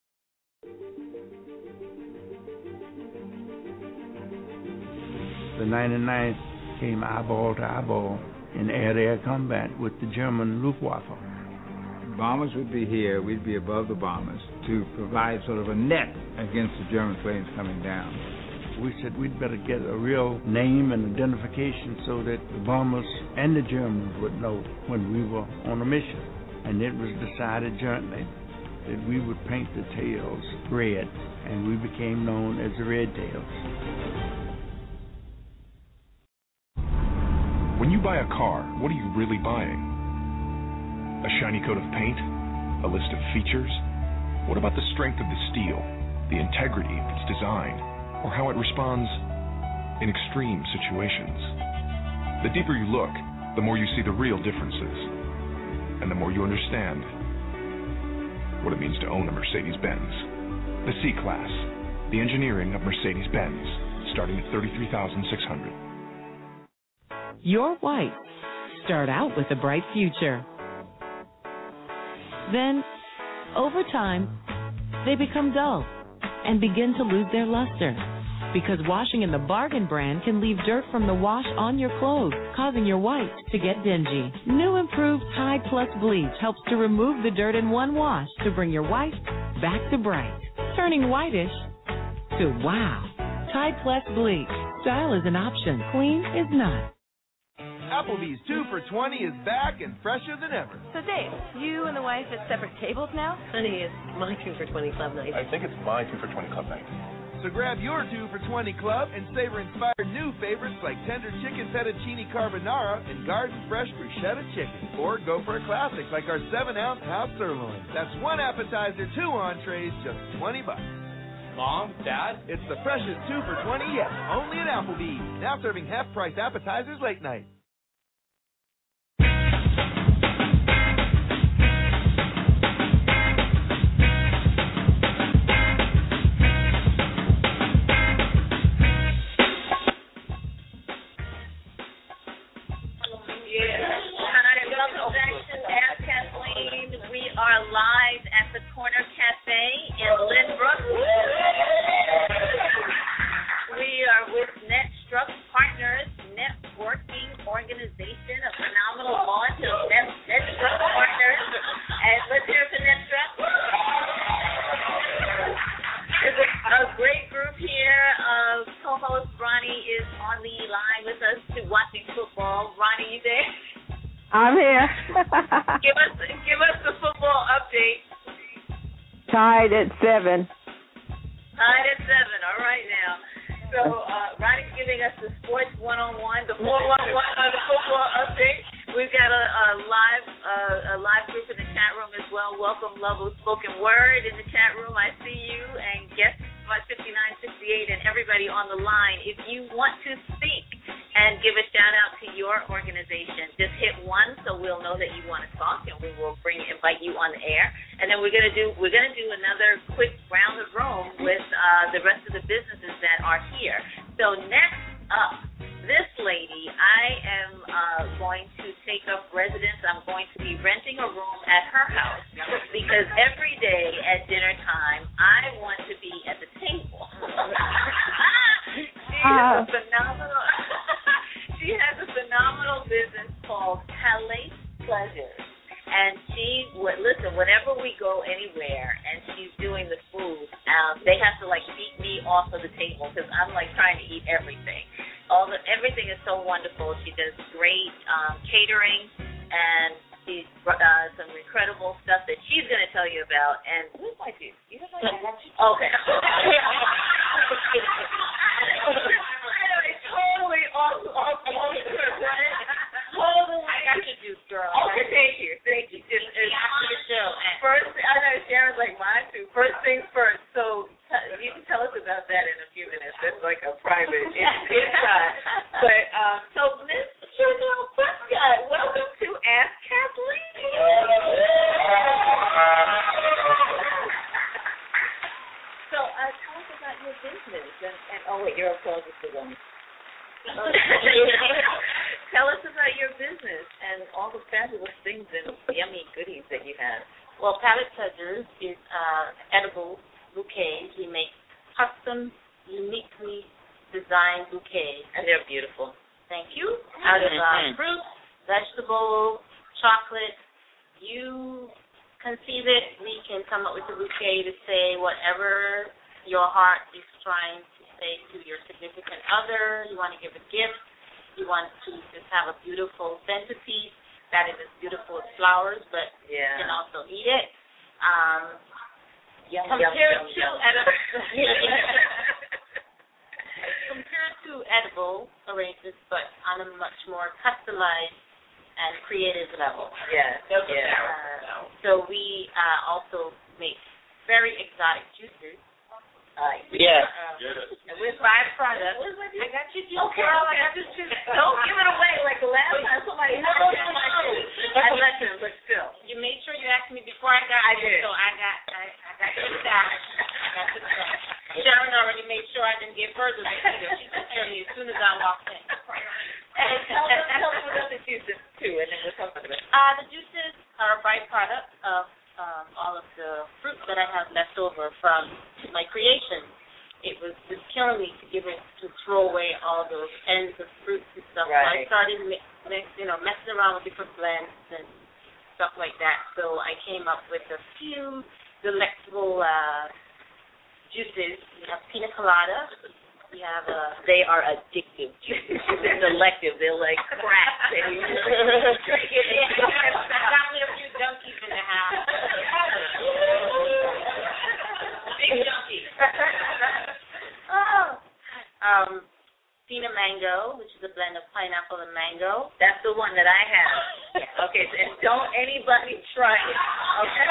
The 99th came eyeball to eyeball in air-to-air combat with the German Luftwaffe. Bombers would be here, we'd be above the bombers to provide sort of a net against the German planes coming down. We said we'd better get a real name and identification so that the bombers and the Germans would know when we were on a mission. And it was decided jointly that we would paint the tails red, and we became known as the Red Tails. When you buy a car, what are you really buying? A shiny coat of paint? A list of features? What about the strength of the steel, the integrity of its design, or how it responds in extreme situations? The deeper you look, the more you see the real differences, and the more you understand what it means to own a Mercedes-Benz. The C-Class, the engineering of Mercedes-Benz, starting at $33,600. Your whites start out with a bright future. Then, over time, they become dull and begin to lose their luster. Because washing in the Bargain brand can leave dirt from the wash on your clothes, causing your whites to get dingy. New improved Tide Plus Bleach helps to remove the dirt in one wash to bring your white back to bright, turning whitish to wow. Tide Plus Bleach. Style is an option. Clean is not. Applebee's 2 for $20 is back and fresher than ever. So, Dave, you and the wife at separate tables now? Honey, it's my 2 for $20 club night. I think it's my 2 for $20 club night. So grab your 2 for $20 club and savor inspired new favorites like tender chicken fettuccine carbonara and garden fresh bruschetta chicken. Or go for a classic like our 7-ounce house sirloin. That's 1 appetizer, 2 entrees, just $20. Mom, Dad? It's the freshest 2 for $20 yet, only at Applebee's. Now serving half-price appetizers late night. Welcome back to Ask Kathleen. We are live at the Corner Cafe in Lynbrook. We are with NetStruck Partners Networking Organization, a phenomenal launch of NetStruck Partners. And let's hear for NetStruck. There's a great group here. Co-host Ronnie is on the line with us watching football. Ronnie, you there? I'm here. Give us the football update. Tied at 7. Tied at 7. All right now. So Ronnie's giving us the sports 101, the 411 of the football update. We've got a live group in the chat room as well. Welcome, Love of Spoken Word in the chat room. I see you and guest 5968 and everybody on the line. If you want to speak and give a shout out to your organization, just hit 1 so we'll know that you want to talk, and we will invite you on the air. And then we're gonna do another quick round of room with the rest of the businesses that are here. So next up, this lady, I am going to take up residence. I'm going to be renting a room at her house because every day at dinner time, I want to be at the table. She has a phenomenal business called Palais Pleasures. And whenever we go anywhere and she's doing the food, they have to beat me off of the table because I'm trying to eat everything. Everything is so wonderful. She does great catering, and she's some incredible stuff that she's going to tell you about. And where's my juice? You have my juice? Okay. It's totally off. Totally. I got your juice, girl. Okay, thank you. It's after the show. First, I know Sharon's like mine too. First things first. So you can tell us about that in a few minutes. That's like a private inside. But so Miss Chanel Prescott, welcome to Ask Kathleen. So tell us about your business and oh wait, your applause is still going. Tell us about your business and all the fabulous things and yummy goodies that you have. Well, Palais Pleasures is edible bouquets. We make custom, uniquely designed bouquets. And they're beautiful. Thank you. Out of fruit, vegetables, chocolate. You conceive it. We can come up with a bouquet to say whatever your heart is trying to say to your significant other. You want to give a gift. You want to just have a beautiful centerpiece that is as beautiful as flowers, but you can also eat it. Compared to edible arrangements, but on a much more customized and creative level. So we also make very exotic juices. With byproducts. I got your juice. Okay, girl, I got your juice. Don't give it away like the last time somebody had I let them, but still. You made sure you asked me before I got here, so I got your stash. Sharon already made sure I didn't get further than she took care of me as soon as I walked in. And tell us about the juices too, and then we'll talk about it. The juices are a byproduct of all of the fruits that I have left over from my creation. It was just killing me to throw away all those ends of fruits and stuff. Right. So I started messing around with different blends and stuff like that. So I came up with a few delectable juices. We have pina colada. We have They are addictive juices. They're selective. They're like crack. Drink it. I got me a few junkies in the house. Big junkies. pineapple and mango. That's the one that I have. Okay, so, and don't anybody try it. Okay.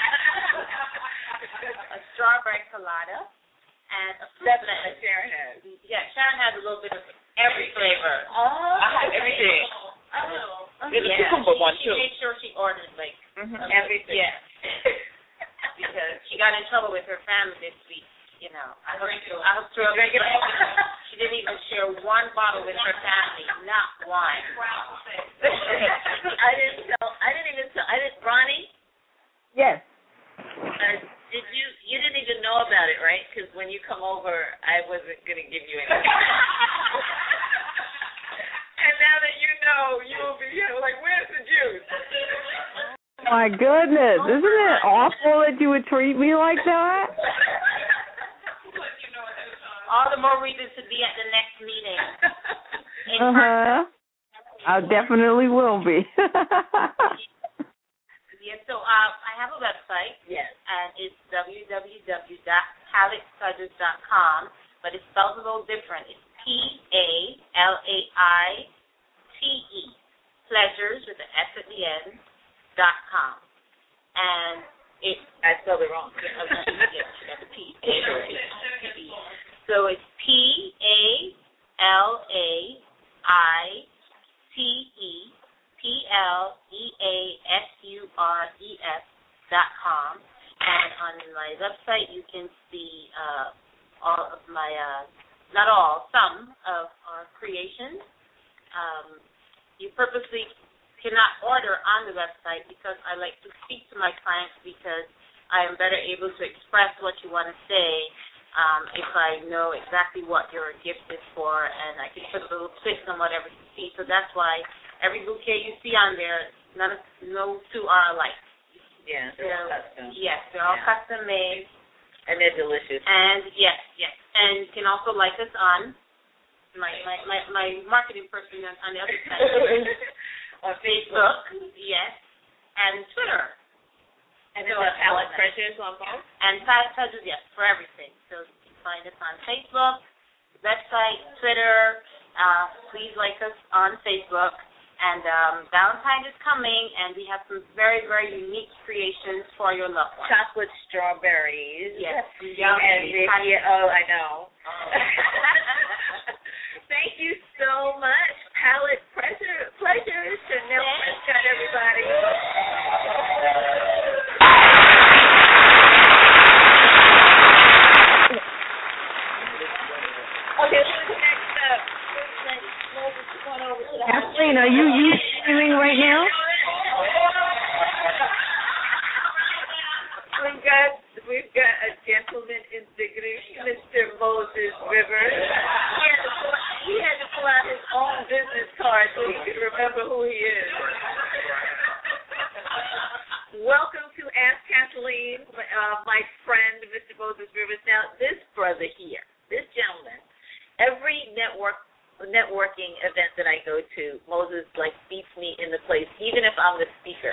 A strawberry colada and a fruit That's what Sharon has. Yeah, Sharon has a little bit of every flavor. I have everything. There's a cucumber one She too. made sure she ordered like Everything. Yeah. Because she got in trouble with her family this week. You know, I hooked her up. She didn't even share one bottle with her family, not one. I didn't even tell. Ronnie? Yes. You didn't even know about it, right? Because when you come over, I wasn't going to give you anything. And now that you know, you'll be like, where's the juice? My goodness, isn't it awful that you would treat me like that? All the more reason to be at the next meeting. I definitely will be. Yeah, so I have a website. Yes. And it's www.palatePleasures.com, but it's spelled a little different. It's PALAITE, pleasures with an S at the end, .com. And I spelled it wrong. Yeah, she got the P. So it's PALATEPleasures.com. And on my website you can see all of my, not all, some of our creations. You purposely cannot order on the website because I like to speak to my clients because I am better able to express what you want to say if I know exactly what your gift is for, and I can put a little twist on whatever you see. So that's why every bouquet you see on there, no two are alike. Yeah, they're all custom. Yes, they're all custom made. And they're delicious. And yes. And you can also like us on my marketing person on the other side. On Facebook. Yes. And Twitter. And so it's Palate Pleasures on both? And Palate Pleasures, yes, for everything. So you can find us on Facebook, website, Twitter. Please like us on Facebook. And Valentine's is coming, and we have some very, very unique creations for your loved ones. Chocolate strawberries. Yes. I know. Thank you so much, Palate Pleasures, Chanel Prescott, everybody. Okay, who's next up? Kathleen, are you streaming right now? We've got a gentleman in dignity, Mr. Moses Rivers. He had to pull out his own business card so he could remember who he is. Welcome to Ask Kathleen, my friend, Mr. Moses Rivers. Now, this brother here, this gentleman, every networking event that I go to, Moses beats me in the place, even if I'm the speaker.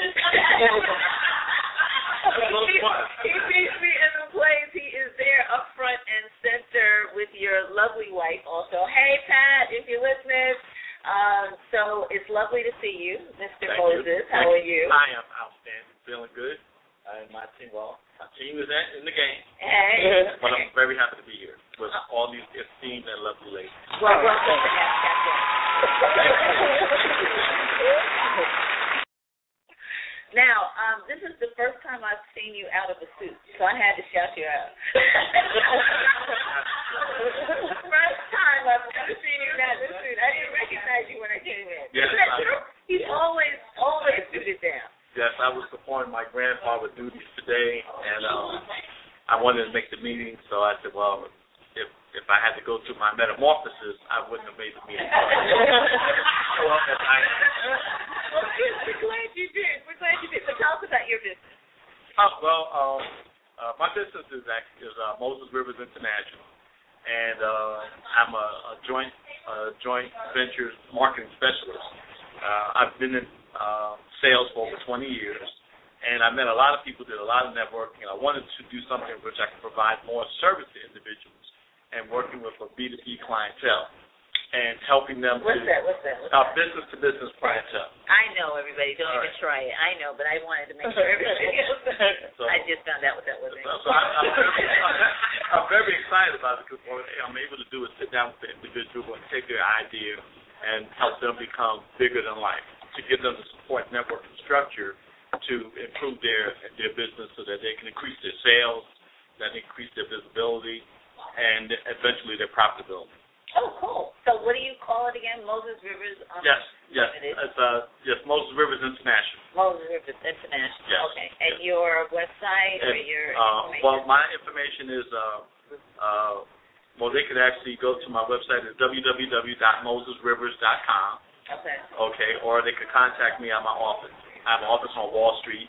He beats me in the place. He is there up front and center with your lovely wife also. Hey, Pat, if you're listening. So it's lovely to see you, Mr. Moses. How are you? I am outstanding. Feeling good. My team is in the game. Hey. But I'm very happy to be here with all these esteemed and lovely ladies. Well, welcome to Ask Kathleen. Now, this is the first time I've seen you out of a suit, so I had to shout you out. First time I've ever seen you out of a suit. I didn't recognize you when I came in. Yes, He's always suited down. Yes, I was performing my grandfather duties today, and I wanted to make the meeting, so I said, well, if I had to go through my metamorphosis, I wouldn't have made the meeting. We're glad you did. So tell us about your business. My business is Moses Rivers International, and I'm a joint ventures marketing specialist. I've been in sales for over 20 years, and I met a lot of people, did a lot of networking, and I wanted to do something which I could provide more service to individuals and working with a B2B clientele. and helping them What's that? business-to-business clientele. I know, everybody. Don't even try it. I know, but I wanted to make sure everybody else. I just found out what that was. So I'm very excited about it because what I'm able to do is sit down with the individual and take their idea and help them become bigger than life, to give them the support network and structure to improve their business so that they can increase their sales, that increase their visibility, and eventually their profitability. Oh, cool. So what do you call it again? Moses Rivers Yes. It's Moses Rivers International. Moses Rivers International. Yes. Okay. And your website or your information? Well, my information is they could actually go to my website at www.mosesrivers.com. Okay. Okay, or they could contact me at my office. I have an office on Wall Street,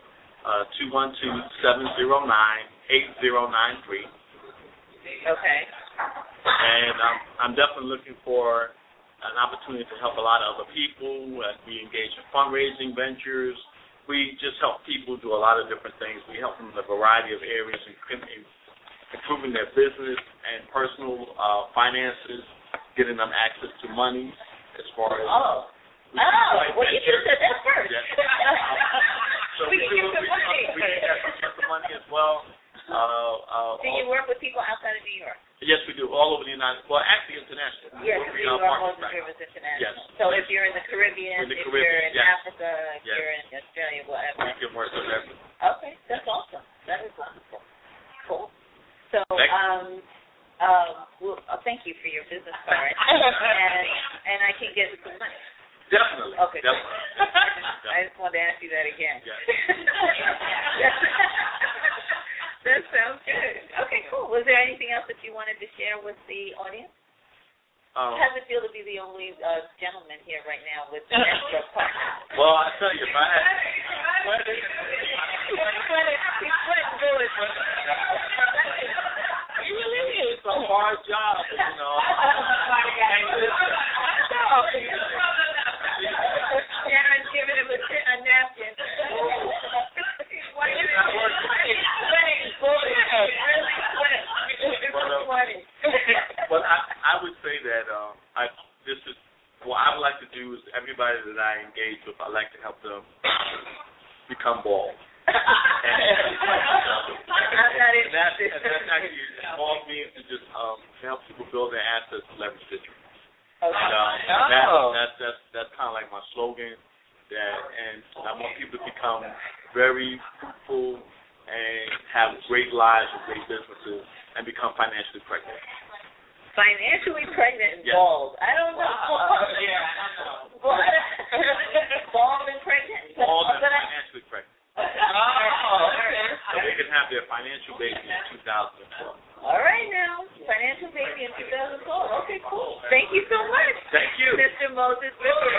212-709-8093. Okay. And I'm definitely looking for an opportunity to help a lot of other people. We engage in fundraising ventures. We just help people do a lot of different things. We help them in a variety of areas, improving their business and personal finances, getting them access to money as far as... well, you should have said that first. Yeah. So we can get some money. We can get some money as well. Do you work with people outside of New York? Yes, we do, all over the United States. Well, actually, international. Yes, you are Moses Rivers International. Yes. So if you're in the Caribbean, if you're in Africa, if you're in Australia, whatever. We can work with everything. Okay, that's awesome. That is wonderful. Cool. So, thank you for your business card, and I can get some money. Definitely. Okay. Definitely. I just wanted to ask you that again. Yes. That sounds good. Okay, cool. Was there anything else that you wanted to share with the audience? How does it feel to be the only gentleman here right now with the extra partner? Well, I tell you, if I had... It really is a hard job, you know. Sharon's giving him a napkin. But I would say that what I would like to do is everybody that I engage with, I like to help them become bald. And that actually involves me to just help people build their assets and leverage victory. That's kind of like my slogan. And I want people to become very fruitful and have great lives and great businesses and become financially pregnant. Financially pregnant and yes. bald. I don't know. Bald and pregnant. Bald and financially pregnant. So they can have their financial baby in 2012. All right now. Financial baby in 2012. Okay, cool. Thank you so much. Thank you. Mr. Moses Rivers.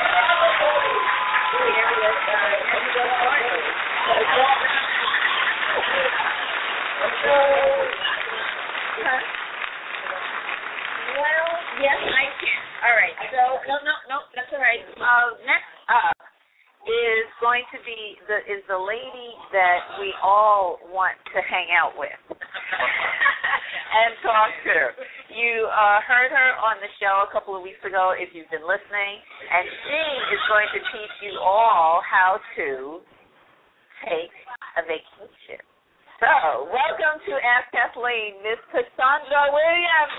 Well, yes, I can. All right. So, no, that's all right. Next up is going to be the lady that we all want to hang out with and talk to. You heard her on the show a couple of weeks ago if you've been listening, and she is going to teach you all how to take a vacation. So, welcome to Ask Kathleen, Miss Cassandra Williams.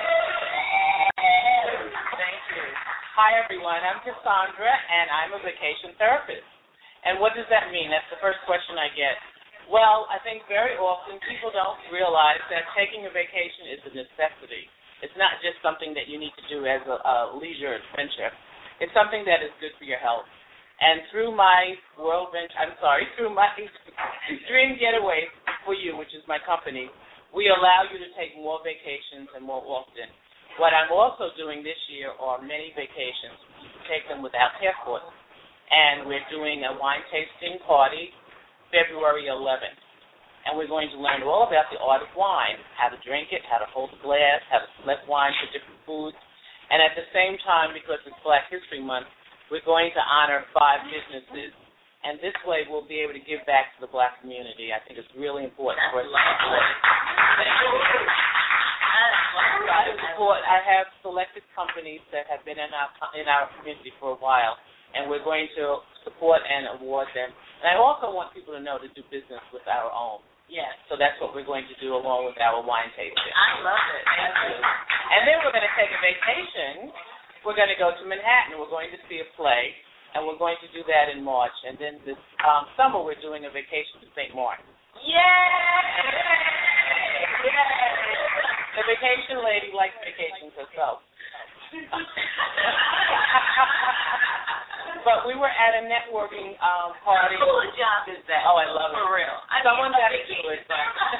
Thank you. Hi, everyone. I'm Cassandra, and I'm a vacation therapist. And what does that mean? That's the first question I get. Well, I think very often people don't realize that taking a vacation is a necessity. It's not just something that you need to do as a leisure adventure. It's something that is good for your health. And through my through my Dream Getaway for You, which is my company, we allow you to take more vacations and more often. What I'm also doing this year are many vacations. You can take them without passports. And we're doing a wine tasting party February 11th. And we're going to learn all about the art of wine, how to drink it, how to hold a glass, how to select wine for different foods. And at the same time, because it's Black History Month, we're going to honor 5 businesses. And this way we'll be able to give back to the Black community. I think it's really important for us to support it. try to support. I have selected companies that have been in our community for a while, and we're going to support and award them. And I also want people to know to do business with our own. Yes. So that's what we're going to do along with our wine tasting. I love it. Thank you. And then we're going to take a vacation. We're going to go to Manhattan. We're going to see a play, and we're going to do that in March. And then this summer we're doing a vacation to St. Martin. Yay! The vacation lady likes vacations herself. But we were at a networking party. What cool job is that? Oh, I love it. For real. Someone got to do it.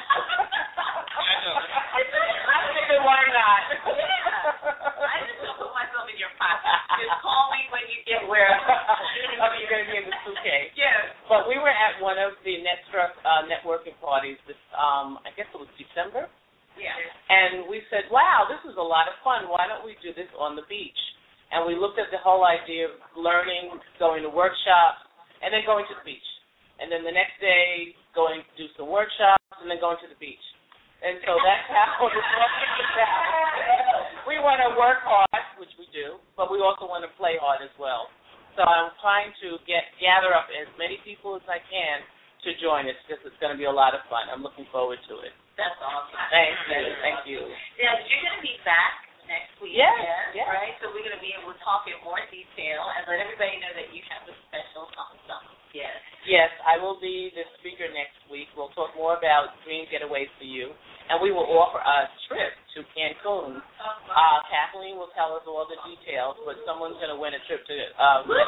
I figured, why not? I just don't put myself in your pocket. Just call me when you get where you're going to be in the suitcase. Yes. But we were at one of the networking parties this, I guess it was December. Yeah. And we said, wow, this is a lot of fun. Why don't we do this on the beach? And we looked at the whole idea of learning, going to workshops, and then going to the beach. And then the next day, going to do some workshops, and then going to the beach. And so that's how we're working it out. We want to work hard, which we do, but we also want to play hard as well. So I'm trying to gather up as many people as I can to join us, because it's going to be a lot of fun. I'm looking forward to it. That's awesome. Thanks, thank you. Yeah, you're going to be back next week, yes, right? So we're going to be able to talk in more detail and let everybody know that you have a special something. Yes. Yes, I will be the speaker next week. We'll talk more about Dream Getaways for You, and we will offer a trip to Cancun. Kathleen will tell us all the details, but someone's going to win a trip to not only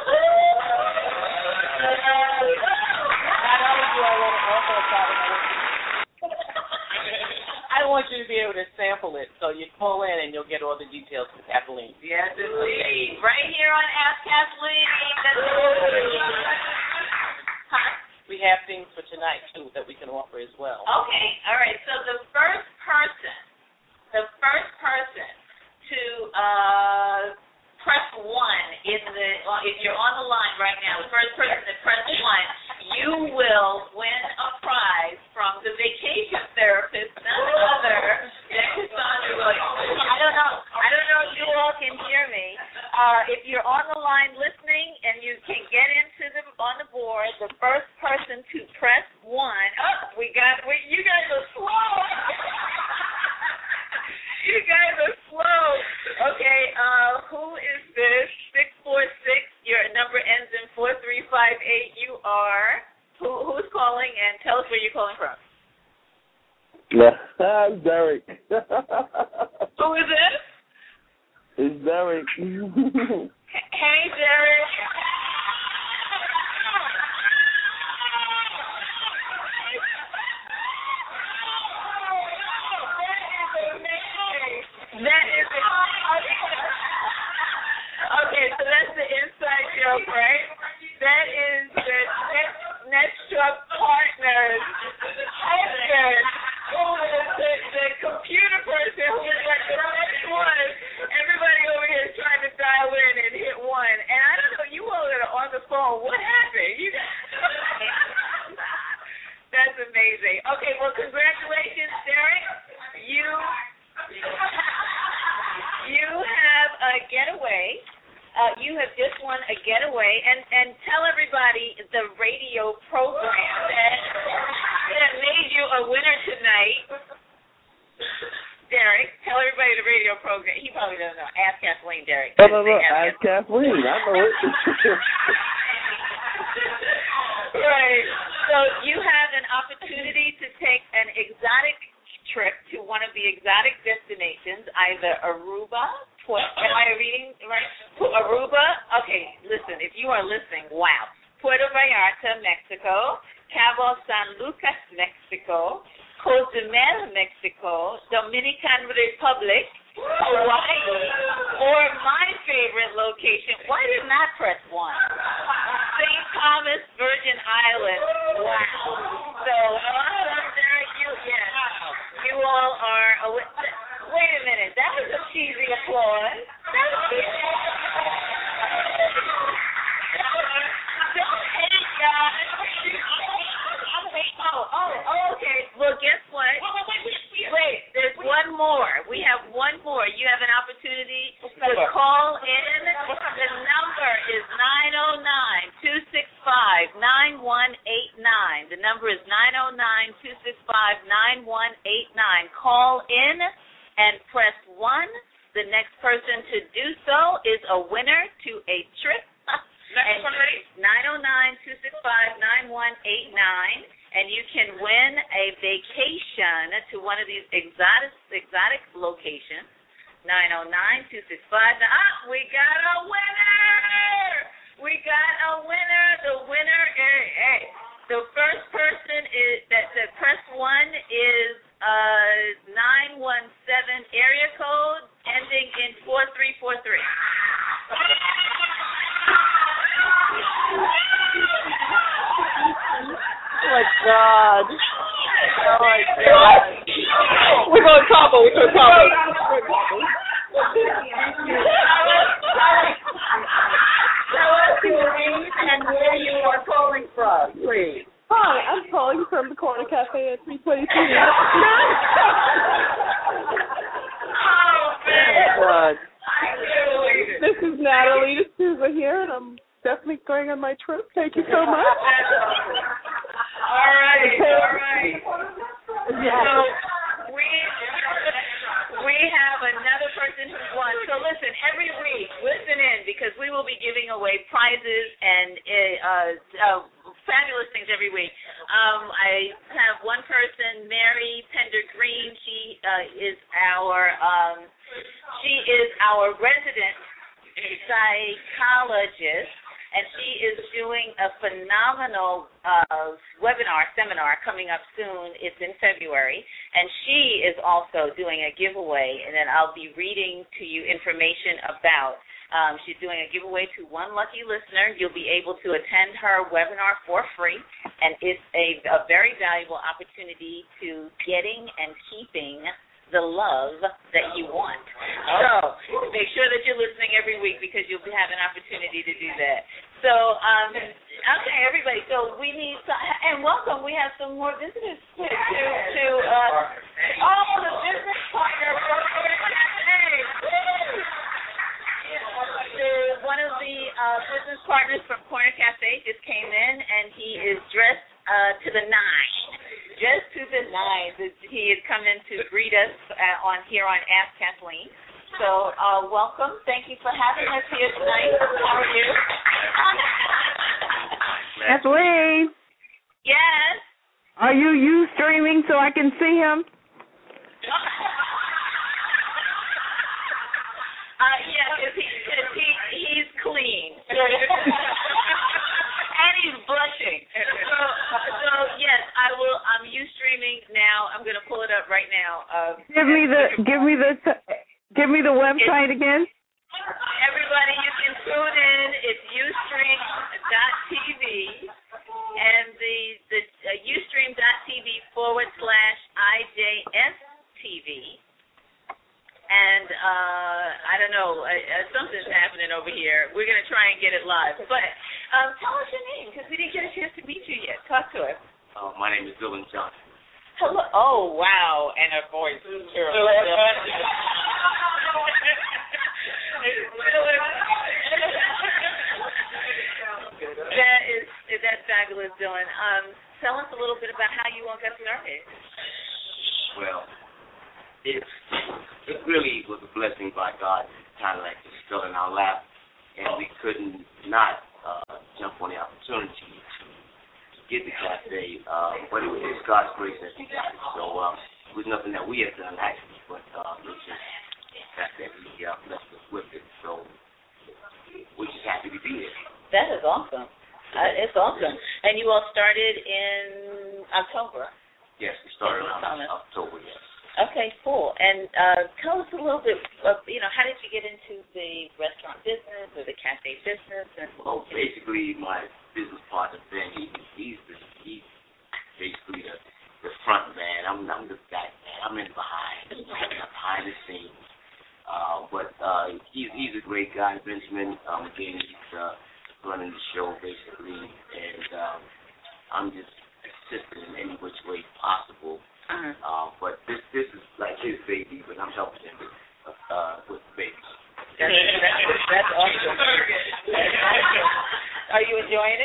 do I want to offer a product, I want you to be able to sample it, so you call in and you'll get all the details from Kathleen. Yes, indeed. Right here on Ask Kathleen. We have things for tonight, too, that we can offer as well. Okay, all right. So the first person to press 1 if you're on the line right now, the first person to press 1, you will win a prize from the vacation therapist, none other than Cassandra Williams. I don't know if you all can hear me. If you're on the line listening and you can get into on the board, the first person to press 1. Oh, you guys are slow. You guys are slow. Okay, who is this? 646. Your number ends in 4358. You are who's calling, and tell us where you're calling from. I'm Derek. Who is this? It's Derek. Hey, Derek. That is it. Okay, so that's the inside joke, right? That is the NetStruck Partners husband, who is the computer person who is like the next one. Everybody over here is trying to dial in and hit 1. And I don't know, you all that are on the phone, what happened? That's amazing. Okay, well, congratulations, Derek. You have a getaway. You have just won a getaway, and tell everybody the radio program that made you a winner tonight. Derek, tell everybody the radio program. He probably doesn't know. Ask Kathleen, Derek. No, ask Kathleen. I know it. Right. So you have an opportunity to take an exotic trip to one of the exotic destinations, either Aruba. Am I reading right? Aruba? Okay, listen, if you are listening, wow. Puerto Vallarta, Mexico. Cabo San Lucas, Mexico. Cozumel, Mexico. Dominican Republic. Hawaii. Or my favorite location. Why didn't I press 1? St. Thomas, Virgin Islands. Wow. So, Derek, you all are... Wait a minute. That was a cheesy applause. Don't hate, guys. Oh, okay. Well, guess what? Wait, there's one more. We have one more. 265-9189. The number is 909-265-9189. Call in and press 1. The next person to do so is a winner to a trip. Next one, ready? 909-265-9189. And you can win a vacation to one of these exotic locations. 909-265. We got a winner! We got a winner. The winner is, the first person that press 1 is 917 area code ending in 4343. Oh my God. Oh my God. We're going to combo. Tell us your name and where you are calling from, please. Hi, I'm calling from the Corner Cafe at 323. God. This is Natalie D'Souza here, and I'm definitely going on my trip. Thank you so much. All right. So we have another person who won. So listen, every week, listen in, because we will be giving away prizes and fabulous things every week. I have one person, Mary Pender Green. She is our resident psychologist, and she is doing a phenomenal seminar coming up soon. It's in February, and she is also doing a giveaway, and then I'll be reading to you information about. She's doing a giveaway to one lucky listener. You'll be able to attend her webinar for free, and it's a very valuable opportunity to getting and keeping the love that you want. So make sure that you're listening every week, because you'll have an opportunity to do that. So, okay, everybody. So we need to, and welcome. We have some more visitors to the business partner from Corner Cafe. One of the business partners from Corner Cafe just came in, and he is dressed to the nines. Just to the nines. He has come in to greet us here on Ask Kathleen. So welcome. Thank you for having us here tonight. How are you? Kathleen. Yes. Are you streaming so I can see him? Yes, he's clean. And he's blushing. So yes, I will. I'm streaming now. I'm going to pull it up right now. Give me the website again. Everybody, you can tune in. It's Ustream.tv, and the Ustream.tv/IJSTV. And I don't know, something's happening over here. We're going to try and get it live. But tell us your name, because we didn't get a chance to meet you yet. Talk to us. My name is Dylan Johnson. Hello. Oh, wow. And a voice. That's fabulous, Dylan. Tell us a little bit about how you all got started. Well, it really was a blessing by God, kind of like just fell in our lap, and we couldn't not jump on the opportunity to get the cafe, but it was just God's grace that we got it. So it was nothing that we had done actually, but it was just the fact that we blessed us with it. So we're just happy to be here. That is awesome. It's awesome. And you all started in October? Yes, we started in October, yes. Okay, cool. And tell us a little bit of, how did you get into the restaurant business or the cafe business? Well, basically, my business partner, Ben, he's basically the front man. I'm the back man. I'm in behind the scenes. But he's a great guy, Benjamin. Again, he's running the show, basically. And I'm just assisting in any which way possible. But this is like his baby, but I'm helping him with the baby. That's awesome. Are you enjoying it?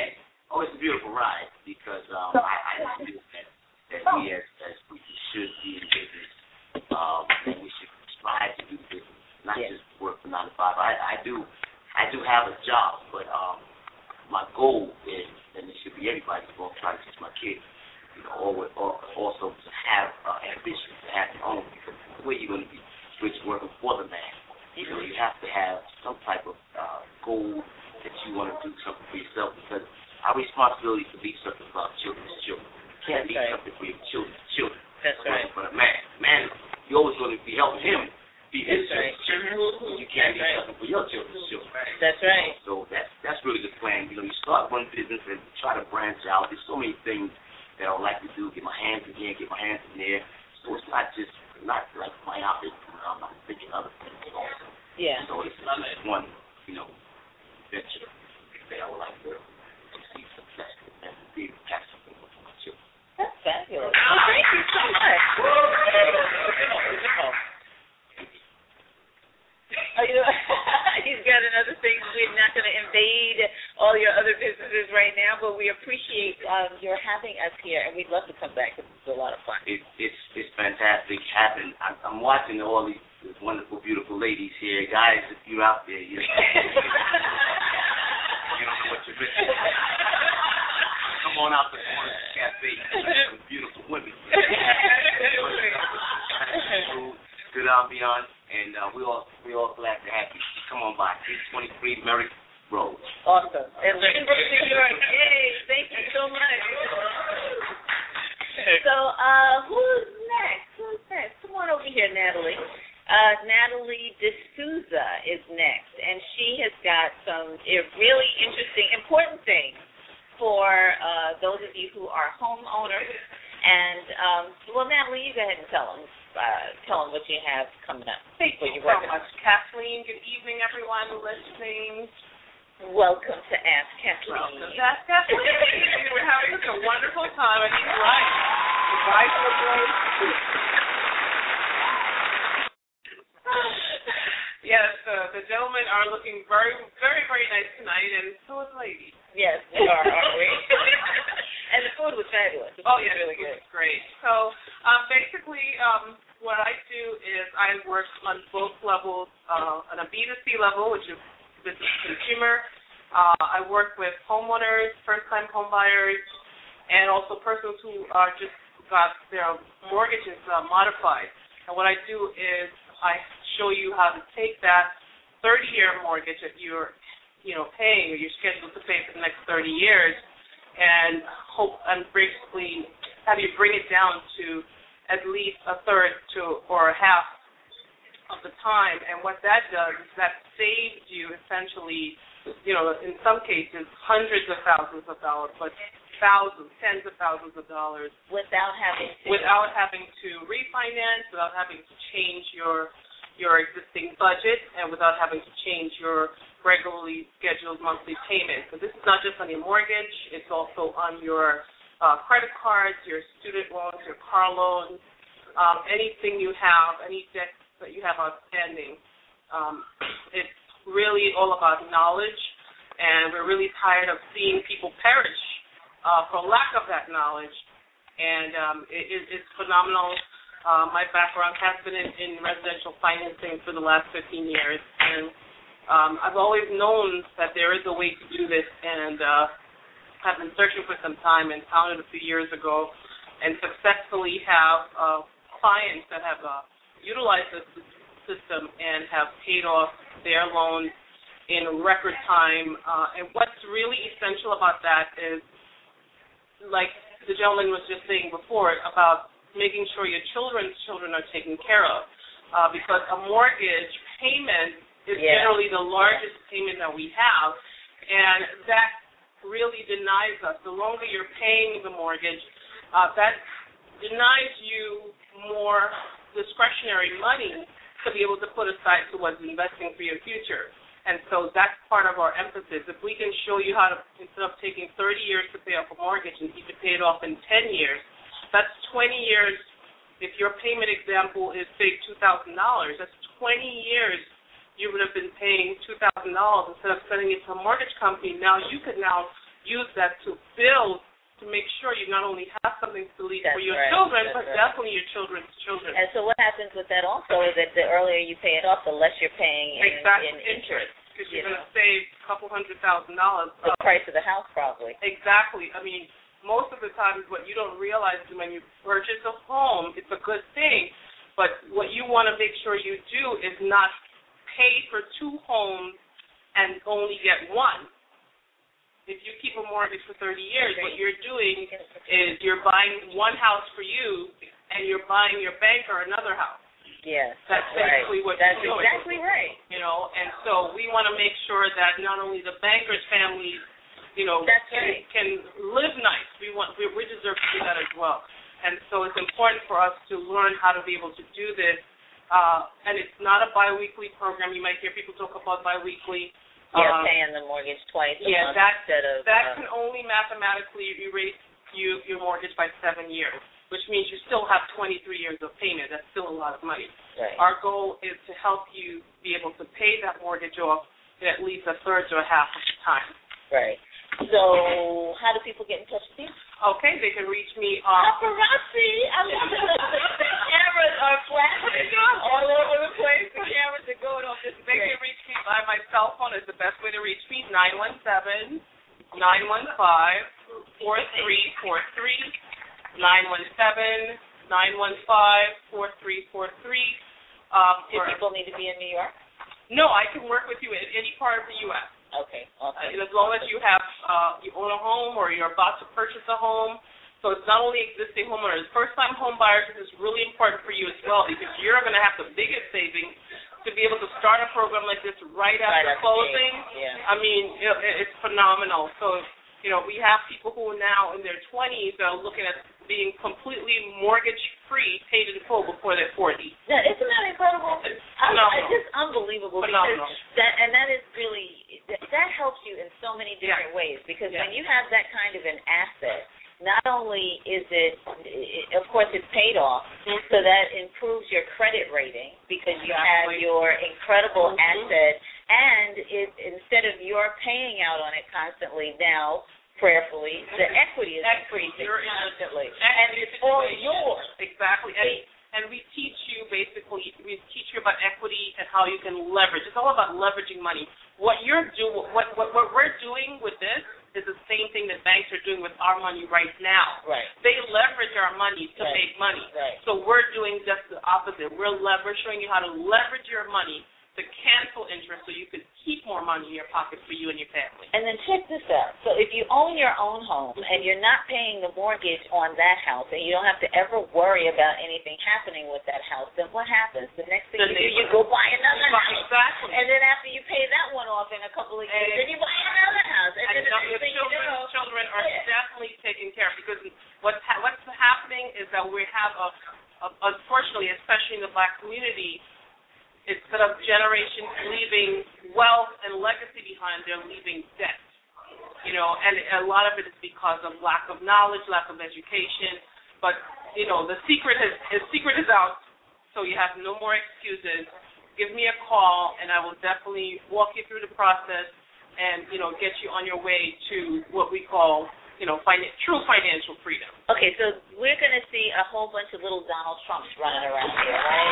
Oh, it's a beautiful ride because I feel that we as we should be in business, and we should strive to do business, not just work from 9 to 5. I do have a job, but my goal is, and it should be everybody's goal, try to teach my kids, also to have ambition, to have your own, because the way you're going to be working for the man, you have to have some type of goal that you want to do something for yourself, because our responsibility is to be something for our children's children. You can't be something for your children's children. That's right. For the man. Man, you're always going to be helping him be his children's children. You can't be something for your children's children. That's right. So that's really the plan. You start one business and try to branch out. There's so many things that I would like to do, get my hands in here, get my hands in there. So it's not like my outfit. I'm not thinking other things also. Yeah. So it's just one, venture that I would like to see success and be able to catch something with my children. That's fabulous. Well, thank you so much. He's got another thing. We're not going to invade all your other businesses right now, but we appreciate your having us here, and we'd love to come back. It's a lot of fun. It's fantastic having. I'm watching all these wonderful, beautiful ladies here. Guys, if you're out there, you don't know what you're missing. Come on out to the Corner Cafe. Some beautiful women. Good ambiance, and we all glad to have you. Come on by, 323 Merrick Road. Awesome. And Linbrook, New York. Yay! Thank you so much. So, who's next? Come on over here, Natalie. Natalie D'Souza is next, and she has got some really interesting, important things for those of you who are homeowners. And, Natalie, you go ahead and tell them what you have coming up. Thank you so much, Kathleen. Good evening, everyone listening. Welcome to Ask Kathleen. Welcome to Ask Kathleen. We're having such a wonderful time. And he's right. He's right for the place. Yes, the gentlemen are looking very, very, very nice tonight, and so is the ladies. Yes, we are, aren't we? And the food was fabulous. Oh, yeah, really good. It's great. So, basically, what I do is I work on both levels, on a B2C level, which is business to consumer. I work with homeowners, first-time home buyers, and also persons who are just got their mortgages modified. And what I do is I show you how to take that 30-year mortgage that you're, paying or you're scheduled to pay for the next 30 years, and basically have you bring it down to at least a third to or a half of the time. And what that does is that saves you essentially, in some cases, hundreds of thousands of dollars, but thousands, tens of thousands of dollars without having to refinance, without having to change your existing budget, and without having to change your regularly scheduled monthly payments. So this is not just on your mortgage, it's also on your credit cards, your student loans, your car loans, anything you have, any debts that you have outstanding. It's really all about knowledge, and we're really tired of seeing people perish for lack of that knowledge, and it's phenomenal. My background has been in residential financing for the last 15 years, and I've always known that there is a way to do this, and have been searching for some time and found it a few years ago, and successfully have clients that have utilized this system and have paid off their loans in record time. And what's really essential about that is, like the gentleman was just saying before, about making sure your children's children are taken care of, because a mortgage payment is generally the largest payment that we have, and that really denies us. The longer you're paying the mortgage, that denies you more discretionary money to be able to put aside towards investing for your future. And so that's part of our emphasis. If we can show you how to, instead of taking 30 years to pay off a mortgage, and you can pay it off in 10 years, that's 20 years. If your payment example is, say, $2,000, that's 20 years you would have been paying $2,000 instead of sending it to a mortgage company. Now you could now use that to build, to make sure you not only have something to leave for your children, but definitely your children's children. And so what happens with that also is that the earlier you pay it off, the less you're paying in interest. Because you're going to save a couple $100,000. The price of the house, probably. Exactly. I mean, most of the time what you don't realize is when you purchase a home, it's a good thing. But what you want to make sure you do is not pay for 2 homes and only get one. If you keep a mortgage for 30 years, what you're doing is you're buying one house for you and you're buying your banker another house. Yes, that's basically what you're doing. That's exactly right. You know, and so we want to make sure that not only the banker's family, you know, can live nice. We deserve to do that as well. And so it's important for us to learn how to be able to do this. And it's not a biweekly program. You might hear people talk about biweekly. Paying the mortgage twice a month instead of... That can only mathematically erase your mortgage by 7 years, which means you still have 23 years of payment. That's still a lot of money. Right. Our goal is to help you be able to pay that mortgage off in at least a third to a half of the time. Right. So how do people get in touch with you? Okay, they can reach me on... Paparazzi! I love it. The cameras are flashing all over the place. The cameras are going off this. They can reach me by my cell phone. Is the best way to reach me. 917-915-4343. 917-915-4343. Do people need to be in New York? No, I can work with you in any part of the U.S. Okay. As long as you have you own a home or you're about to purchase a home. So it's not only existing homeowners. First-time home buyers, this is really important for you as well because you're going to have the biggest savings to be able to start a program like this right after closing. Yeah. I mean, it's phenomenal. So, you know, we have people who are now in their 20s that are looking at being completely mortgage-free, paid in full before they're 40. Yeah, isn't that incredible? It's just unbelievable. Phenomenal. That is really, that helps you in so many different ways because when you have that kind of an asset, not only is it, of course, it's paid off, so that improves your credit rating because you have your incredible asset, and instead of your paying out on it constantly now, prayerfully, the equity is increasing constantly. And it's all yours. Exactly. And we teach you about equity and how you can leverage. It's all about leveraging money. What we're doing with this is the same thing that banks are doing with our money right now. Right. They leverage our money to make money. Right. So we're doing just the opposite. We're showing you how to leverage your money to cancel interest so you can keep more money in your pocket for you and your family. And then check this out. So if you own your own home and you're not paying the mortgage on that house and you don't have to ever worry about anything happening with that house, then what happens? The next thing you go buy another house. Exactly. And then after you pay that one off in a couple of years, then you buy another house. And then your children are definitely taken care of because what's happening is that we have unfortunately, especially in the Black community, instead of generations leaving wealth and legacy behind, they're leaving debt. You know, and a lot of it is because of lack of knowledge, lack of education. But, you know, the secret is out, so you have no more excuses. Give me a call, and I will definitely walk you through the process and, you know, get you on your way to what we call, you know, true financial freedom. Okay, so we're going to see a whole bunch of little Donald Trumps running around here, right?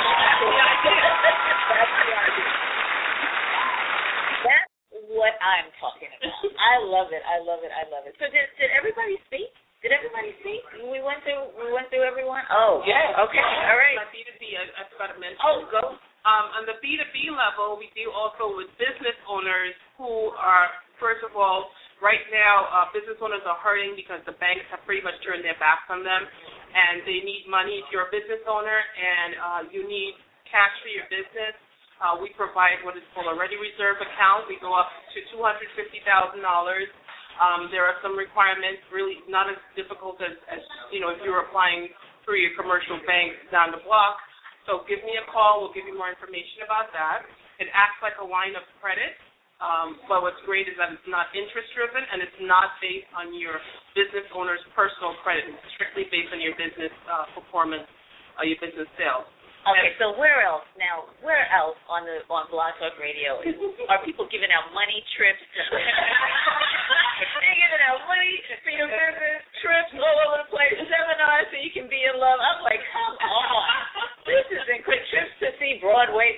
That's what I'm talking about. I love it. So did everybody speak? Did everybody speak? We went through everyone? Oh, yes. Okay, all right. On B2B, I forgot to mention. Oh, go. On the B2B level, we deal also with business owners who are, first of all, right now, business owners are hurting because the banks have pretty much turned their backs on them, and they need money. If you're a business owner and you need cash for your business, we provide what is called a ready reserve account. We go up to $250,000. There are some requirements, really not as difficult as you know, if you're applying through your commercial bank down the block. So give me a call. We'll give you more information about that. It acts like a line of credit. But what's great is that it's not interest-driven and it's not based on your business owner's personal credit. It's strictly based on your business performance, your business sales. Okay, so where else on Blog Talk Radio are people giving out money trips? They're giving out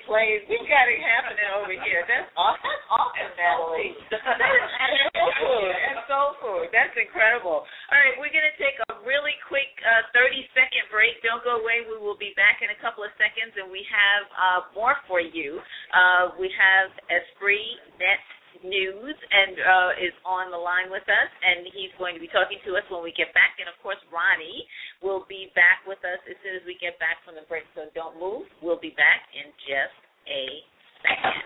plays. We've got it happening over here. That's awesome, Natalie. That's soul food. That's incredible. All right, we're going to take a really quick 30-second break. Don't go away. We will be back in a couple of seconds, and we have more for you. We have Esprit Net News and is on the line with us, and he's going to be talking to us when we get back. And, of course, Ronnie will be back with us as soon as we get back from the break, so don't move. We'll be back in just a second.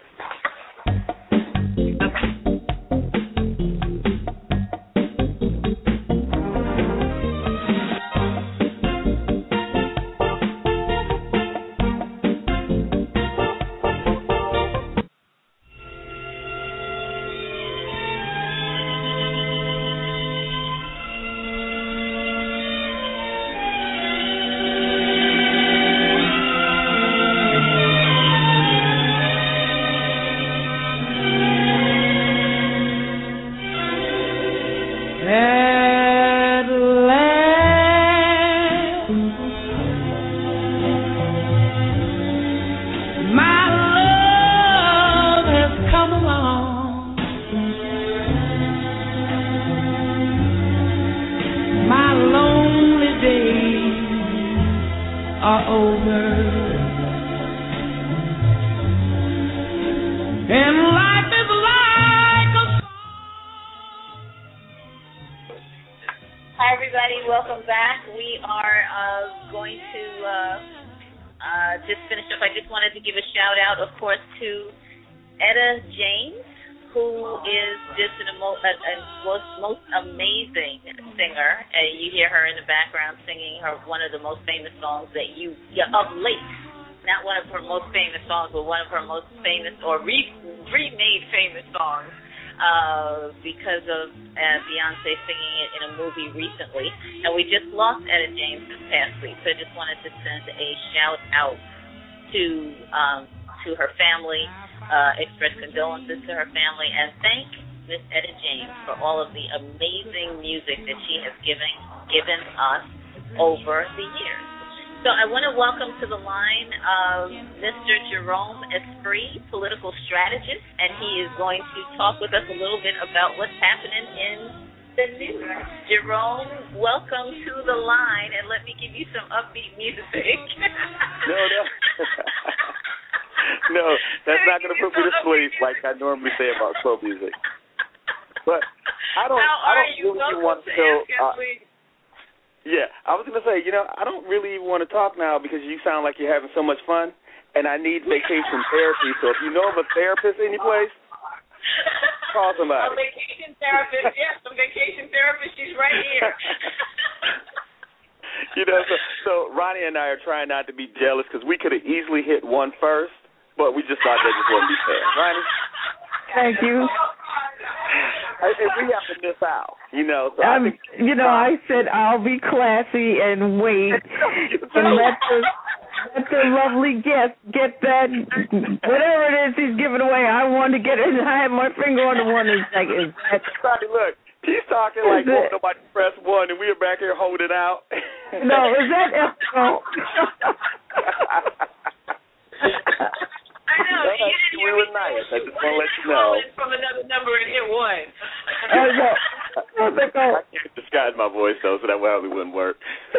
Because of Beyonce singing it in a movie recently. And we just lost Etta James this past week, so I just wanted to send a shout out to her family, express condolences to her family, and thank Miss Etta James for all of the amazing music that she has given us over the years. So I want to welcome to the line Mr. Jerome Esprit, political strategist, and he is going to talk with us a little bit about what's happening in the news. Jerome, welcome to the line, and let me give you some upbeat music. No, that's not going to put me to sleep like I normally say about slow music. But I don't really want to yeah, I was going to say, I don't really want to talk now because you sound like you're having so much fun, and I need vacation therapy. So if you know of a therapist any place, call somebody. A vacation therapist, yes, a vacation therapist. She's right here. So Ronnie and I are trying not to be jealous because we could have easily hit one first, but we just thought that just wouldn't be fair. Ronnie? Thank you. We have to miss out, So I said I'll be classy and wait and let the lovely guest get that whatever it is he's giving away. I want to get it. I have my finger on the one that's like, is that? Look, he's talking like won't nobody press one, and we're back here holding out. No, is that I know. We were nice. I just want to let you know. From another number and hit one. I can't disguise my voice, though, so that probably wouldn't work.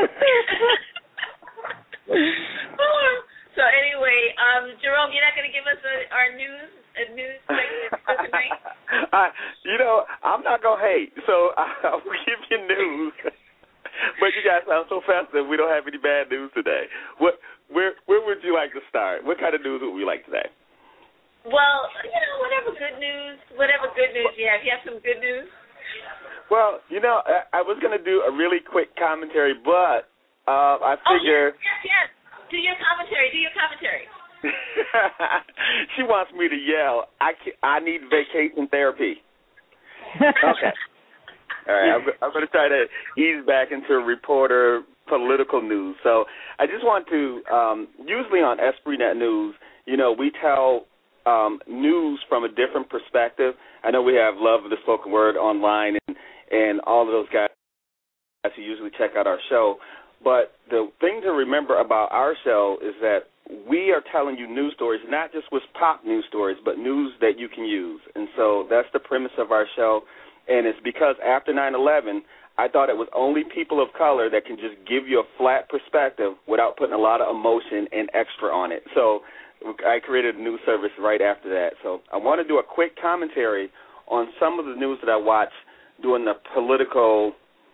So anyway, Jerome, you're not going to give us our news segment for tonight? I'm not going to hate, so I'll give you news. But you guys sound so festive. We don't have any bad news today. Where would you like to start? What kind of news would we like today? Well, whatever good news you have. You have some good news? Well, I was going to do a really quick commentary, but I figure... Yes. Do your commentary. She wants me to yell. I need vacation therapy. Okay. All right, I'm going to try to ease back into reporter political news. So I just want to, usually on Esprit Net News, we tell news from a different perspective. I know we have Love of the Spoken Word online and all of those guys who usually check out our show. But the thing to remember about our show is that we are telling you news stories, not just with pop news stories, but news that you can use. And so that's the premise of our show. And it's because after 9/11, I thought it was only people of color that can just give you a flat perspective without putting a lot of emotion and extra on it. So I created a news service right after that. So I want to do a quick commentary on some of the news that I watched during the political,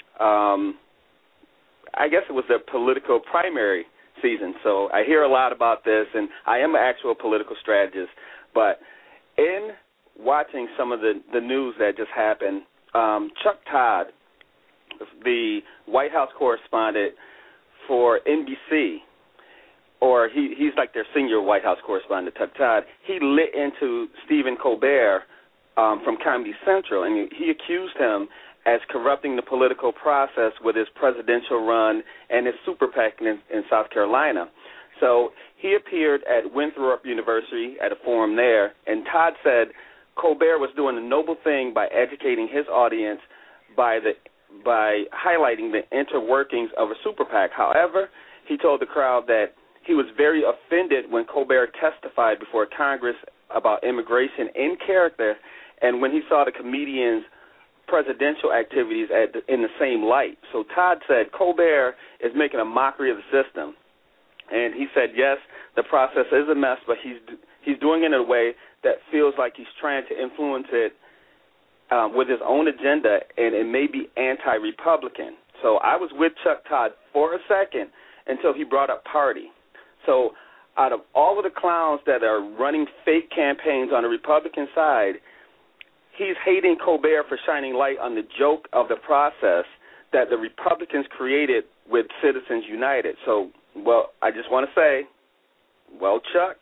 I guess it was the political primary season. So I hear a lot about this, and I am an actual political strategist. But in watching some of the news that just happened, Chuck Todd, the White House correspondent for NBC, or he's like their senior White House correspondent, Chuck Todd, he lit into Stephen Colbert from Comedy Central, and he accused him as corrupting the political process with his presidential run and his super PAC in South Carolina. So he appeared at Winthrop University at a forum there, and Todd said Colbert was doing a noble thing by educating his audience by highlighting the inner workings of a super PAC. However, he told the crowd that he was very offended when Colbert testified before Congress about immigration in character, and when he saw the comedian's presidential activities in the same light. So Todd said Colbert is making a mockery of the system, and he said, yes, the process is a mess, but he's doing it in a way that feels like he's trying to influence it with his own agenda, and it may be anti-Republican. So I was with Chuck Todd for a second until he brought up party. So out of all of the clowns that are running fake campaigns on the Republican side, he's hating Colbert for shining light on the joke of the process that the Republicans created with Citizens United. So, well, I just want to say, well, Chuck,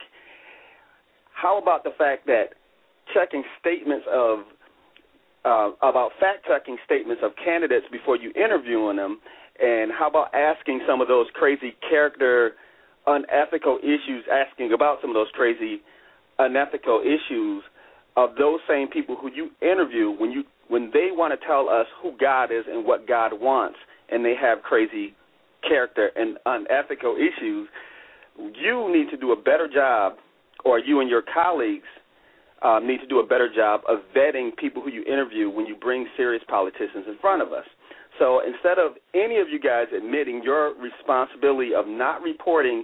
how about the fact that checking statements about fact-checking statements of candidates before you interviewing them, and how about asking some of those crazy character unethical issues, asking about some of those crazy unethical issues of those same people who you interview when they want to tell us who God is and what God wants, and they have crazy character and unethical issues. You need to do a better job, or you and your colleagues need to do a better job of vetting people who you interview when you bring serious politicians in front of us. So instead of any of you guys admitting your responsibility of not reporting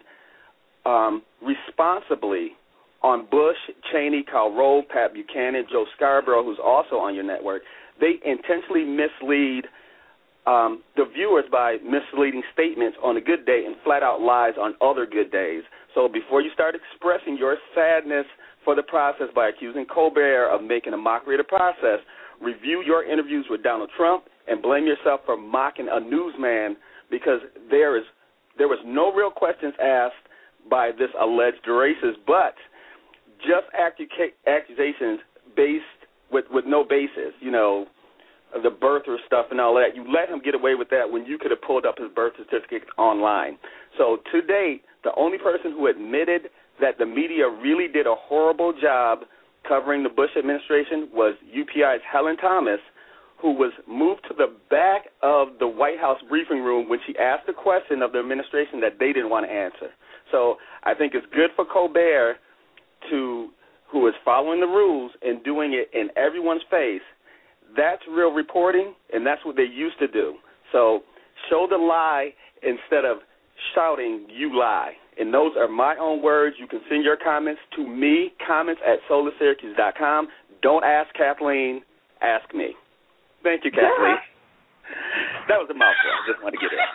responsibly on Bush, Cheney, Karl Rove, Pat Buchanan, Joe Scarborough, who's also on your network, they intentionally mislead the viewers by misleading statements on a good day and flat-out lies on other good days. So before you start expressing your sadness for the process by accusing Colbert of making a mockery of the process, review your interviews with Donald Trump and blame yourself for mocking a newsman, because there was no real questions asked by this alleged racist, but just accusations based with no basis, the birther stuff and all that. You let him get away with that when you could have pulled up his birth certificate online. So to date, the only person who admitted that the media really did a horrible job covering the Bush administration was UPI's Helen Thomas, who was moved to the back of the White House briefing room when she asked a question of the administration that they didn't want to answer. So I think it's good for Colbert, who is following the rules and doing it in everyone's face. That's real reporting, and that's what they used to do. So show the lie instead of shouting, "You lie." And those are my own words. You can send your comments to me, comments@solarsyracuse.com. Don't ask Kathleen, ask me. Thank you, Kathleen. That was a mouthful. I just wanted to get it.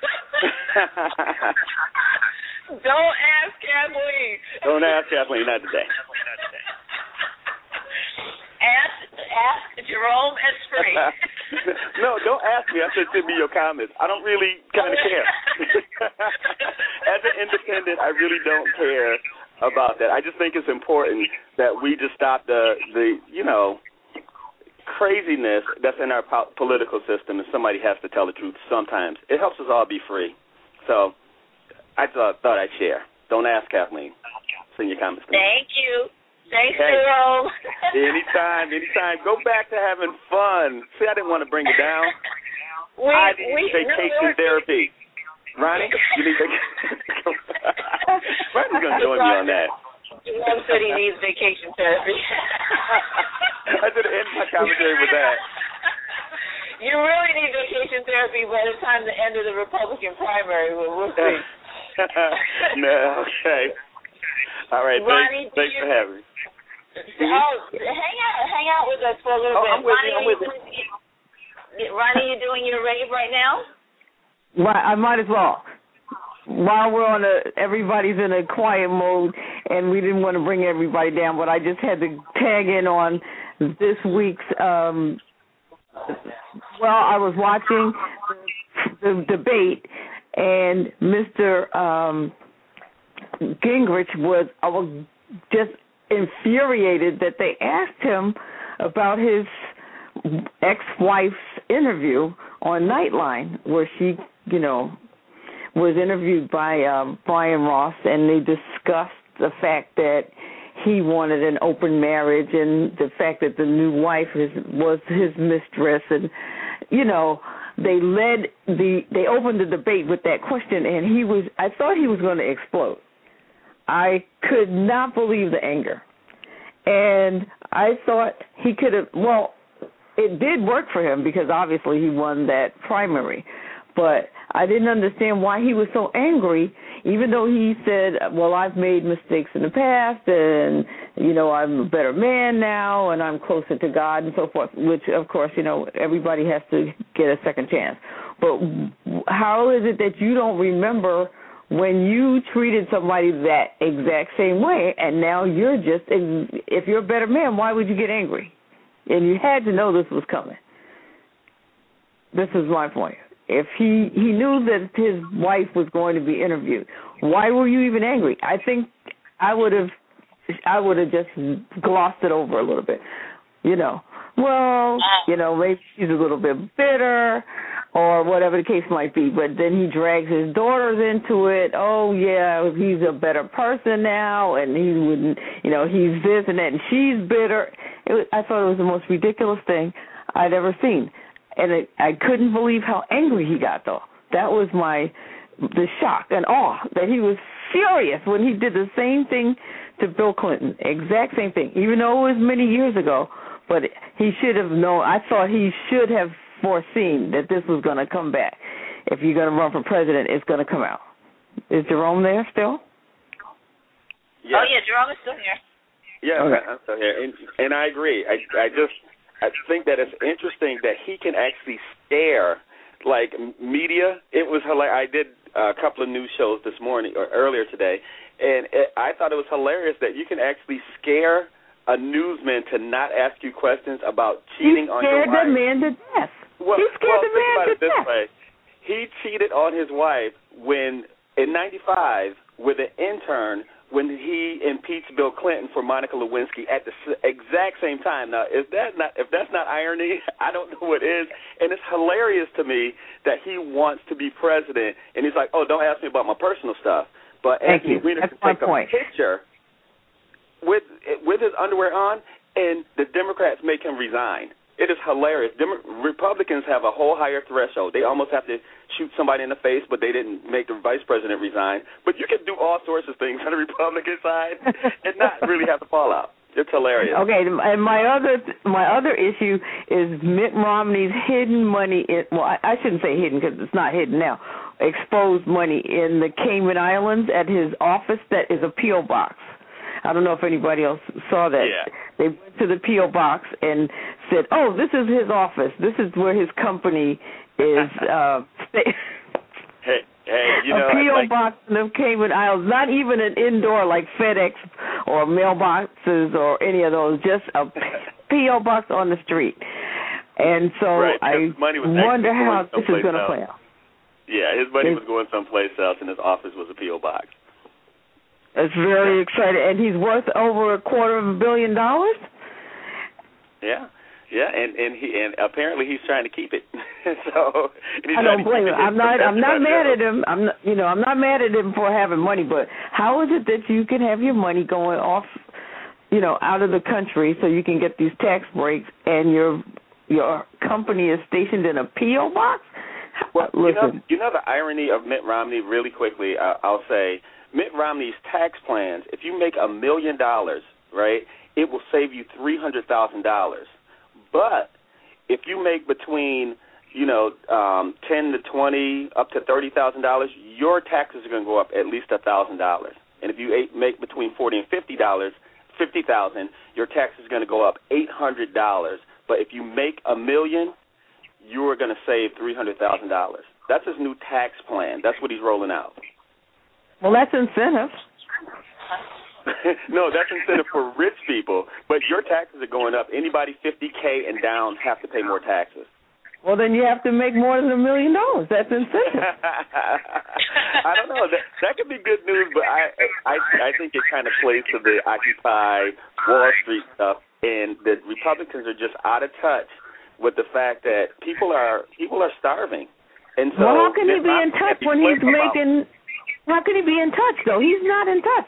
Don't ask Kathleen. Don't ask Kathleen, not today. Ask Jerome Esprit. No, don't ask me. I said send me your comments. I don't really kind of care. As an independent, I really don't care about that. I just think it's important that we just stop the craziness that's in our political system, and somebody has to tell the truth sometimes. It helps us all be free. So I thought I'd share. Don't ask Kathleen. Send your comments to me. Thank you. Thanks, Jerome. Anytime. Go back to having fun. See, I didn't want to bring it down. I need vacation therapy. Ronnie, you need to. Ronnie's gonna join me on that. Ron said he needs vacation therapy. I did end my commentary with that. You really need vacation therapy by the time the end of the Republican primary. We'll see. No, okay. All right, Ronnie, thanks for having me. Hang out with us for a little bit. I'm with you. Ronnie, you doing your rave right now? Well, I might as well. While we're on everybody's in a quiet mode, and we didn't want to bring everybody down, but I just had to tag in on this week's. I was watching the debate, and Mr. Gingrich was just infuriated that they asked him about his ex-wife's interview on Nightline, where she, was interviewed by Brian Ross, and they discussed the fact that he wanted an open marriage and the fact that the new wife was his mistress, and they opened the debate with that question, and I thought he was going to explode. I could not believe the anger. And I thought he could have, it did work for him because obviously he won that primary. But I didn't understand why he was so angry, even though he said, I've made mistakes in the past and, I'm a better man now and I'm closer to God and so forth, which, of course, everybody has to get a second chance. But how is it that you don't remember when you treated somebody that exact same way, and now if you're a better man, why would you get angry? And you had to know this was coming. This is my point. If he knew that his wife was going to be interviewed, why were you even angry? I think I would have just glossed it over a little bit. Maybe she's a little bit bitter or whatever the case might be, but then he drags his daughters into it. Oh, yeah, he's a better person now, and he wouldn't, he's this and that, and she's bitter. I thought it was the most ridiculous thing I'd ever seen. And I couldn't believe how angry he got, though. That was the shock and awe that he was furious when he did the same thing to Bill Clinton, exact same thing, even though it was many years ago. But he should have known. I thought he should have foreseen that this was going to come back. If you're going to run for president, it's going to come out. Is Jerome there still? Yes. Oh, yeah, Jerome is still here. Yeah, okay. I'm still here. And I agree. I think that it's interesting that he can actually scare, media. It was hilarious. I did a couple of news shows this morning or earlier today, and I thought it was hilarious that you can actually scare a newsman to not ask you questions about cheating on your wife. He scared the man to death. He scared the man to death. Way. He cheated on his wife in 95 with an intern when he impeached Bill Clinton for Monica Lewinsky at the exact same time. Now, if that's not irony, I don't know what is. And it's hilarious to me that he wants to be president, and he's like, "Oh, don't ask me about my personal stuff." But Anthony Weiner can take a picture with his underwear on, and the Democrats make him resign. It is hilarious. Republicans have a whole higher threshold. They almost have to shoot somebody in the face, but they didn't make the vice president resign. But you can do all sorts of things on the Republican side and not really have to fall out. It's hilarious. Okay, and my other issue is Mitt Romney's hidden money. I shouldn't say hidden because it's not hidden now. Exposed money in the Cayman Islands at his office that is a P.O. box. I don't know if anybody else saw that. Yeah. They went to the P.O. box and said, "Oh, this is his office. This is where his company is." Hey, a P.O. box in the Cayman Islands, not even an indoor like FedEx or mailboxes or any of those, just a P.O. box on the street. And so I wonder how this is going to play out. Yeah, his money was going someplace else, and his office was a P.O. box. It's very exciting, and he's worth over $250 million. Yeah, and apparently he's trying to keep it. So I don't blame him. I'm not mad at him. I'm not mad at him for having money, but how is it that you can have your money going off, out of the country so you can get these tax breaks, and your company is stationed in a P.O. box? Well, listen. you know the irony of Mitt Romney, really quickly, I'll say, Mitt Romney's tax plans, if you make $1 million, right, it will save you $300,000. But if you make between, 10 to 20, up to $30,000, your taxes are going to go up at least $1,000. And if you make between $40,000 and $50,000, your tax is going to go up $800. But if you make $1 million, you are going to save $300,000. That's his new tax plan. That's what he's rolling out. Well, that's incentive. No, that's incentive for rich people. But your taxes are going up. Anybody $50K and down have to pay more taxes. Well, then you have to make more than $1 million. That's incentive. I don't know. That could be good news, but I think it kind of plays to the Occupy Wall Street stuff, and the Republicans are just out of touch with the fact that people are starving. And so, well, how can he be in touch when he's making? How can he be in touch though? He's not in touch.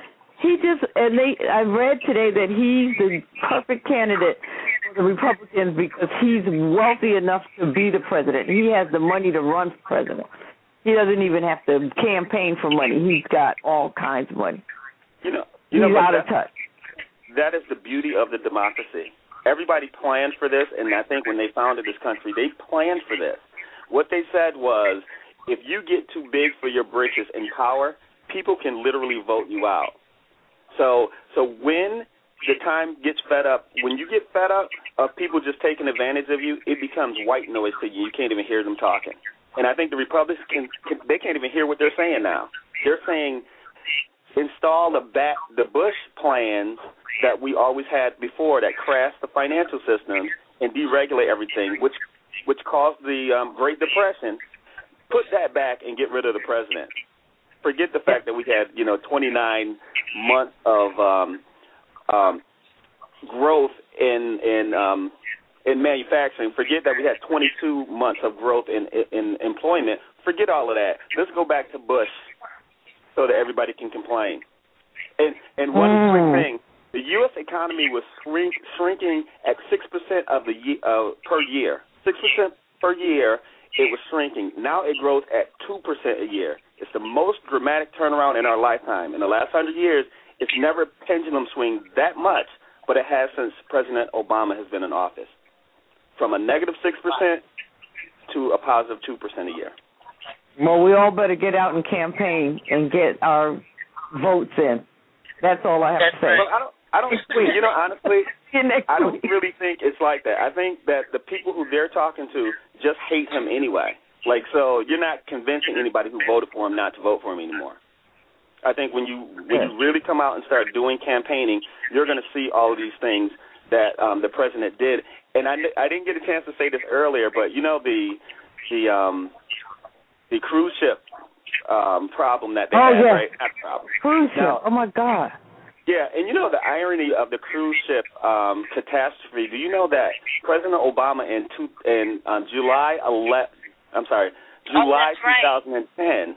I read today that he's the perfect candidate for the Republicans because he's wealthy enough to be the president. He has the money to run for president. He doesn't even have to campaign for money. He's got all kinds of money. He's out of touch. That is the beauty of the democracy. Everybody planned for this, and I think when they founded this country, they planned for this. What they said was, if you get too big for your britches in power, people can literally vote you out. So when the time gets fed up, when you get fed up of people just taking advantage of you, it becomes white noise to you. You can't even hear them talking. And I think the Republicans, they can't even hear what they're saying now. They're saying install the Bush plans that we always had before that crashed the financial system and deregulate everything, which caused the Great Depression. Put that back and get rid of the president. Forget the fact that we had 29 months of growth in manufacturing. Forget that we had 22 months of growth in employment. Forget all of that. Let's go back to Bush so that everybody can complain. And one quick thing: the U.S. economy was shrinking at 6% per year. 6% per year. It was shrinking. Now it grows at 2% a year. It's the most dramatic turnaround in our lifetime. In the last 100 years, it's never pendulum swing that much, but it has since President Obama has been in office. From a negative 6% to a positive 2% a year. Well, we all better get out and campaign and get our votes in. That's all I have to say. Well, I don't honestly, I don't really think it's like that. I think that the people who they're talking to just hate him anyway. Like, so you're not convincing anybody who voted for him not to vote for him anymore. I think when you really come out and start doing campaigning, you're going to see all of these things that the president did. And I didn't get a chance to say this earlier, but the cruise ship problem that they had, right? Not problem. Cruise ship. Oh my God. Yeah, and the irony of the cruise ship catastrophe. Do you know that President Obama in July 2010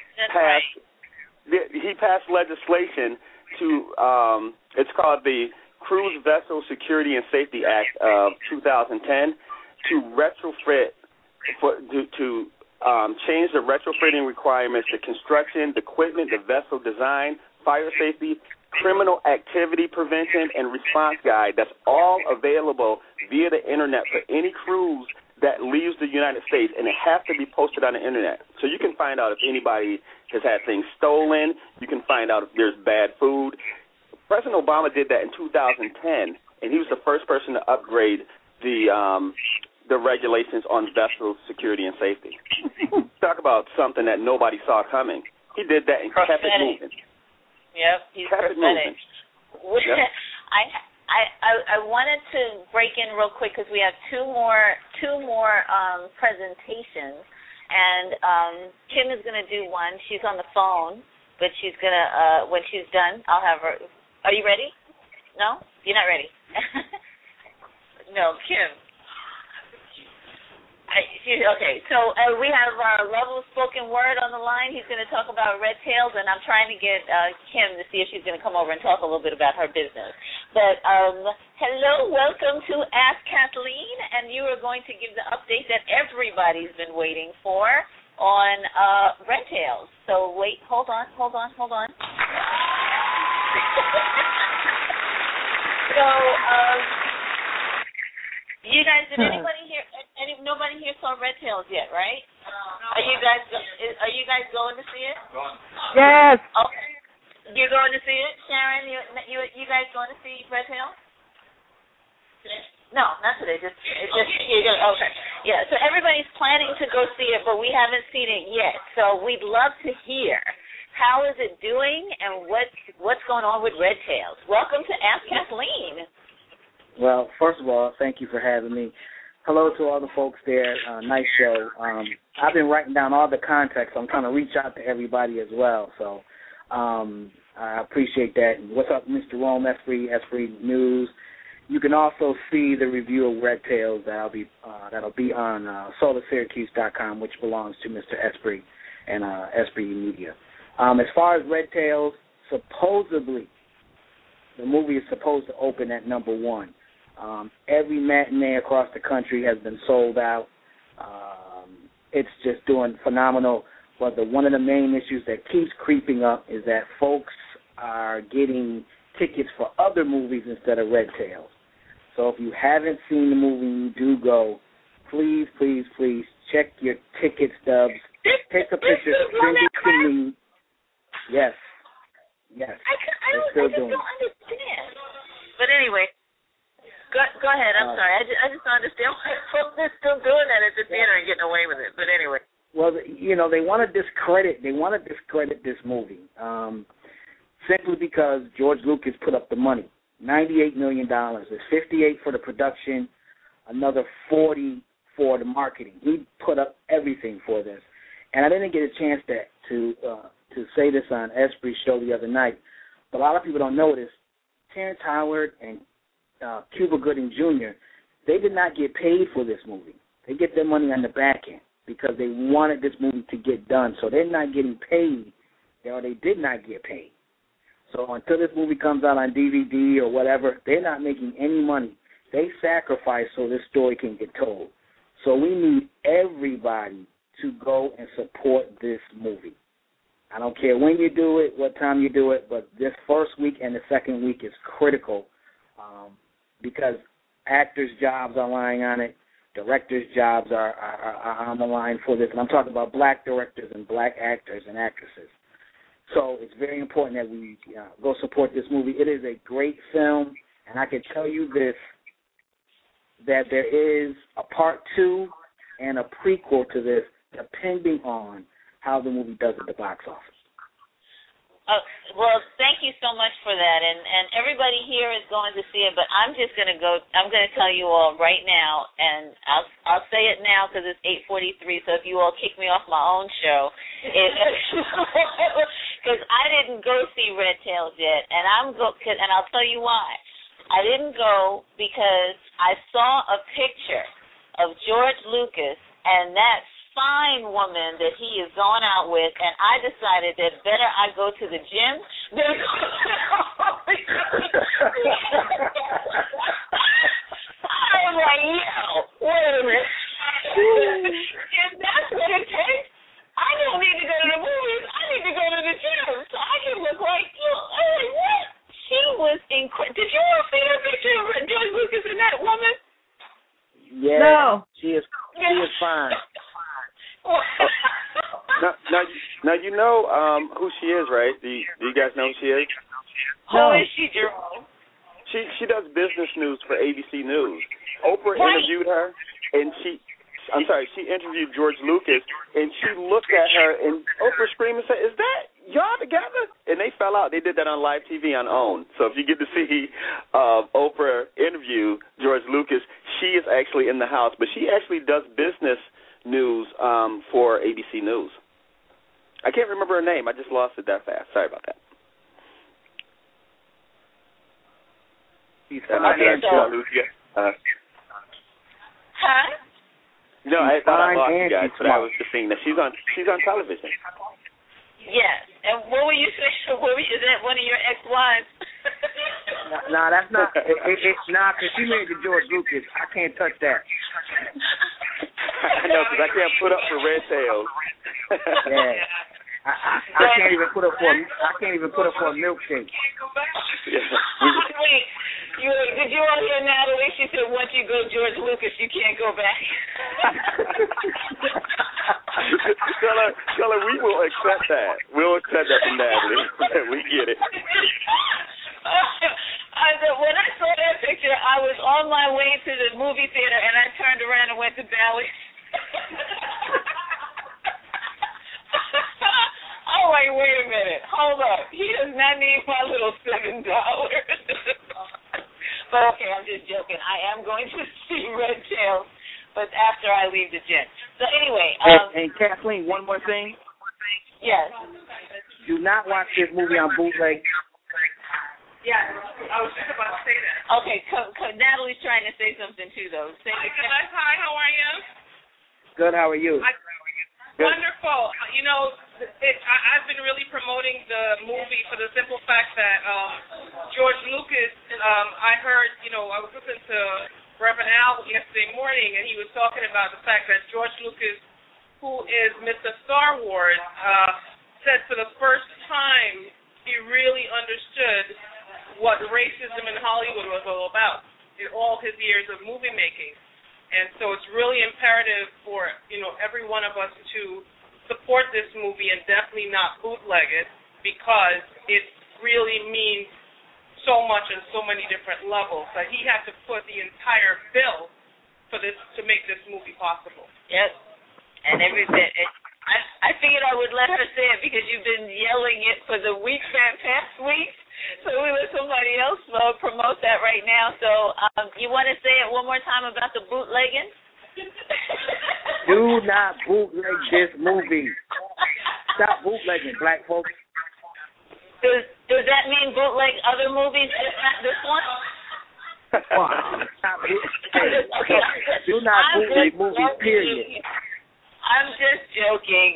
passed legislation to it's called the Cruise Vessel Security and Safety Act of 2010 to retrofit to change the retrofitting requirements to construction, the equipment, the vessel design, fire safety, criminal activity prevention, and response guide. That's all available via the Internet for any cruise that leaves the United States, and it has to be posted on the Internet. So you can find out if anybody has had things stolen. You can find out if there's bad food. President Obama did that in 2010, and he was the first person to upgrade the regulations on vessel security and safety. Talk about something that nobody saw coming. He did that and kept it moving. Yep, he's prophetic. Yep. I wanted to break in real quick because we have two more presentations, and Kim is going to do one. She's on the phone, but she's going to when she's done, I'll have her. Are you ready? No, you're not ready. No, Kim. Okay, so we have our Level Spoken Word on the line. He's going to talk about Red Tails, and I'm trying to get Kim to see if she's going to come over and talk a little bit about her business. But hello, welcome to Ask Kathleen, and you are going to give the update that every everybody's been waiting for on Red Tails. So wait, hold on. So, you guys, did anybody here? Nobody here saw Red Tails yet, right? No. Are you guys going to see it? Yes. Okay. You're going to see it, Sharon? You guys going to see Red Tails? Today? No, not today. Just you're going. Okay. Yeah. So everybody's planning to go see it, but we haven't seen it yet. So we'd love to hear. How is it doing, and what's going on with Red Tails? Welcome to Ask Kathleen. Well, first of all, thank you for having me. Hello to all the folks there. Nice show. I've been writing down all the context. I'm trying to reach out to everybody as well. So I appreciate that. What's up, Mr. Rome, Esprit News. You can also see the review of Red Tails that'll be on SolarSyracuse.com, which belongs to Mr. Esprit and Esprit Media. As far as Red Tails, supposedly the movie is supposed to open at number 1. Every matinee across the country has been sold out. It's just doing phenomenal. But one of the main issues that keeps creeping up is that folks are getting tickets for other movies instead of Red Tails. So if you haven't seen the movie and you do go, please, please, please check your ticket stubs. Take a picture, send it to me. Yes. I just don't understand. But anyway, go ahead. I'm sorry. I just don't understand why folks are still doing that at the theater and getting away with it. But anyway. Well, they want to discredit. They want to discredit this movie simply because George Lucas put up the money, $98 million. It's $58 for the production, another $40 for the marketing. He put up everything for this, and I didn't get a chance to say this on Esprit's show the other night, but a lot of people don't know this. Terrence Howard and Cuba Gooding Jr., they did not get paid for this movie. They get their money on the back end because they wanted this movie to get done. So they're not getting paid, or they did not get paid. So until this movie comes out on DVD or whatever, they're not making any money. They sacrifice so this story can get told. So we need everybody to go and support this movie. I don't care when you do it, what time you do it, but this first week and the second week is critical because actors' jobs are lying on it, directors' jobs are on the line for this, and I'm talking about black directors and black actors and actresses. So it's very important that we go support this movie. It is a great film, and I can tell you this, that there is a part 2 and a prequel to this depending on how the movie does at the box office. Well, thank you so much for that, and everybody here is going to see it, but I'm just going to go, I'm going to tell you all right now, and I'll say it now because it's 8:43, so if you all kick me off my own show, because I didn't go see Red Tails yet, and I'll tell you why. I didn't go because I saw a picture of George Lucas and that fine woman that he is going out with, and I decided that better I go to the gym than I was like, wait a minute. If that's what it takes, I don't need to go to the movies. I need to go to the gym so I can look like you. I was like, what? She was incredible. Did you all see that picture of George Lucas and that woman? Yeah. No. She is fine. Now you know who she is, right? Do you guys know who she is? Who is she, Jerome? She does business news for ABC News. Oprah interviewed her, and she interviewed George Lucas, and she looked at her, and Oprah screamed and said, "Is that y'all together?" And they fell out. They did that on live TV on OWN. So if you get to see Oprah interview George Lucas, she is actually in the house, but she actually does business news for ABC News. I can't remember her name. I just lost it that fast. Sorry about that. Huh? No, I thought I lost you guys, but I was just saying that she's on television. Yes. And what were you saying? Is that one of your ex-wives? No, that's not. It's not, because she married to George Lucas. I can't touch that. I know, because I can't put up for Red Tails. Yeah. I can't even put up for a milkshake. Wait, did you all hear Natalie? She said once you go George Lucas, you can't go back. Tell her we will accept that. We'll accept that from Natalie. We get it. When I saw that picture, I was on my way to the movie theater, and I turned around and went to Bally's. I'm like, wait a minute, hold up. He does not need my little $7. But okay, I'm just joking. I am going to see Red Tails, but after I leave the gym. So anyway. And Kathleen, one more thing. Yes. Do not watch this movie on bootleg. Yes, I was just about to say that. Okay, Natalie's trying to say something too, though. Hi, how are you? Good, how are you? Wonderful. You know, I've been really promoting the movie for the simple fact that George Lucas, I heard, I was listening to Reverend Al yesterday morning, and he was talking about the fact that George Lucas, who is Mr. Star Wars, said for the first time he really understood what racism in Hollywood was all about in all his years of movie making. And so it's really imperative for, every one of us to support this movie and definitely not bootleg it, because it really means so much on so many different levels that he had to put the entire bill for this to make this movie possible. Yep. And every bit. I figured I would let her say it because you've been yelling it for the past weeks. So we let somebody else promote that right now. So you want to say it one more time about the bootlegging? Do not bootleg this movie. Stop bootlegging, black folks. Does that mean bootleg other movies, just not this one? Okay. Do not bootleg movies, period. I'm just joking.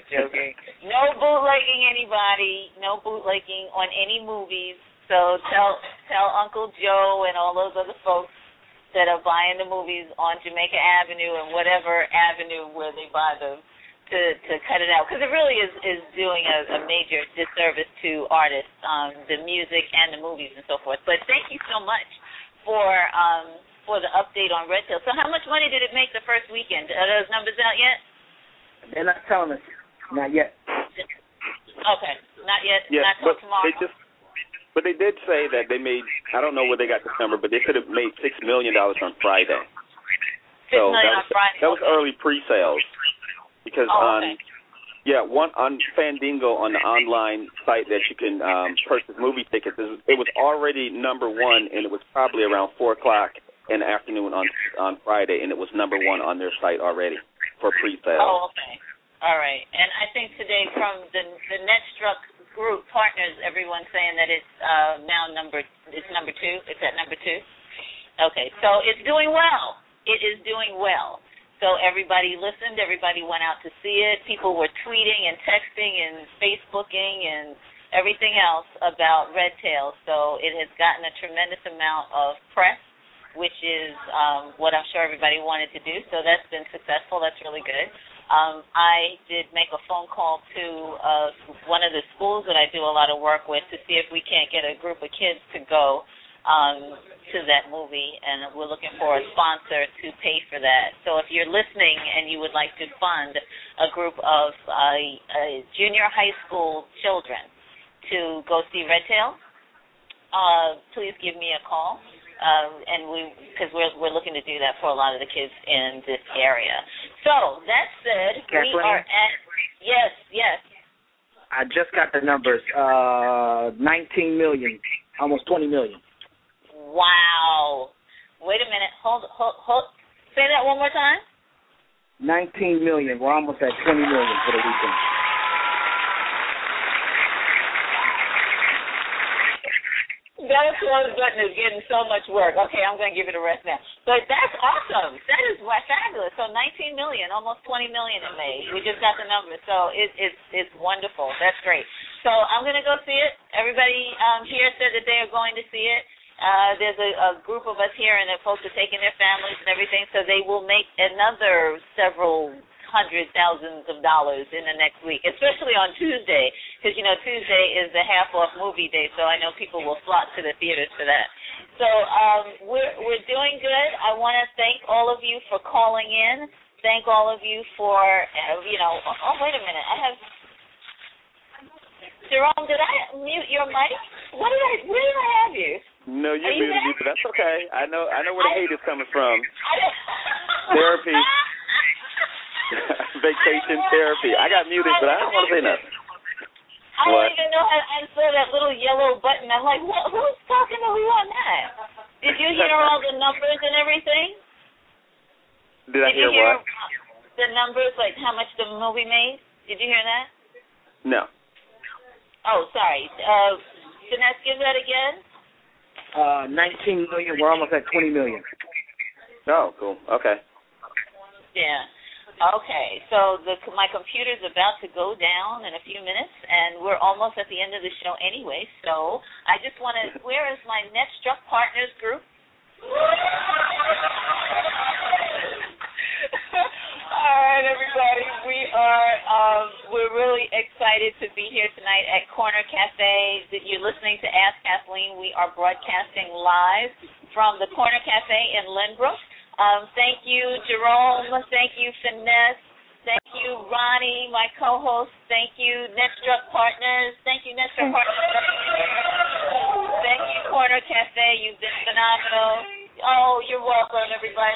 No bootlegging anybody. No bootlegging on any movies. So tell Uncle Joe and all those other folks that are buying the movies on Jamaica Avenue and whatever avenue where they buy them to cut it out, because it really is doing a major disservice to artists, the music and the movies and so forth. But thank you so much for the update on Red Tail. So how much money did it make the first weekend? Are those numbers out yet? They're not telling us. Not yet. Okay, not yet. Yeah, not till tomorrow. But they did say that they made, I don't know where they got this number, but they could have made $6 million on Friday. $6 million on Friday. That was early pre-sales. Because on Fandango, on the online site that you can purchase movie tickets, it was already number one, and it was probably around 4 o'clock in the afternoon on Friday, and it was number one on their site already for pre-sale. Oh, okay. All right. And I think today from the NetStruck group partners, everyone's saying that it's now number 2. It's at number 2. Okay. So it's doing well. It is doing well. So everybody listened. Everybody went out to see it. People were tweeting and texting and Facebooking and everything else about Red Tail. So it has gotten a tremendous amount of press, which is what I'm sure everybody wanted to do. So that's been successful. That's really good. I did make a phone call to one of the schools that I do a lot of work with to see if we can't get a group of kids to go to that movie, and we're looking for a sponsor to pay for that. So if you're listening and you would like to fund a group of junior high school children to go see Red Tail, please give me a call. Because we're looking to do that for a lot of the kids in this area. So that said, Kathleen? We are at yes. I just got the numbers. 19 million, almost 20 million. Wow. Wait a minute. Hold. Say that one more time. 19 million. We're almost at 20 million for the weekend. That close button is getting so much work. Okay, I'm going to give it a rest now. But that's awesome. That is fabulous. So 19 million, almost 20 million it made. We just got the numbers. So it's wonderful. That's great. So I'm going to go see it. Everybody here said that they are going to see it. There's a group of us here, and the folks are taking their families and everything, so they will make another several hundred thousands of dollars in the next week, especially on Tuesday, because, Tuesday is the half-off movie day, so I know people will flock to the theaters for that. So we're doing good. I want to thank all of you for calling in. Thank all of you for, oh, wait a minute. Jerome, did I mute your mic? Where did I have you? No, you muted me, but that's okay. I know where the hate is coming from. Therapy. Vacation therapy. I got muted, but I don't want to say nothing. I don't even know how to answer that little yellow button. I'm like, who's talking to who on that? Did you hear all the numbers and everything? Did I hear what? The numbers, like how much the movie made? Did you hear that? No. Oh, sorry. Vanessa, give that again. 19 million. We're almost at 20 million. Oh, cool. Okay. Yeah. Okay, so my computer's about to go down in a few minutes, and we're almost at the end of the show anyway, so I just want to, where is my NetStruck Partners group? All right, everybody, we're really excited to be here tonight at Corner Cafe. You're listening to Ask Kathleen. We are broadcasting live from the Corner Cafe in Lynbrook. Thank you, Jerome. Thank you, Finesse. Thank you, Ronnie, my co-host. Thank you, NetStruck Partners. Thank you, NetStruck Partners. Thank you, Corner Cafe. You've been phenomenal. Oh, you're welcome, everybody.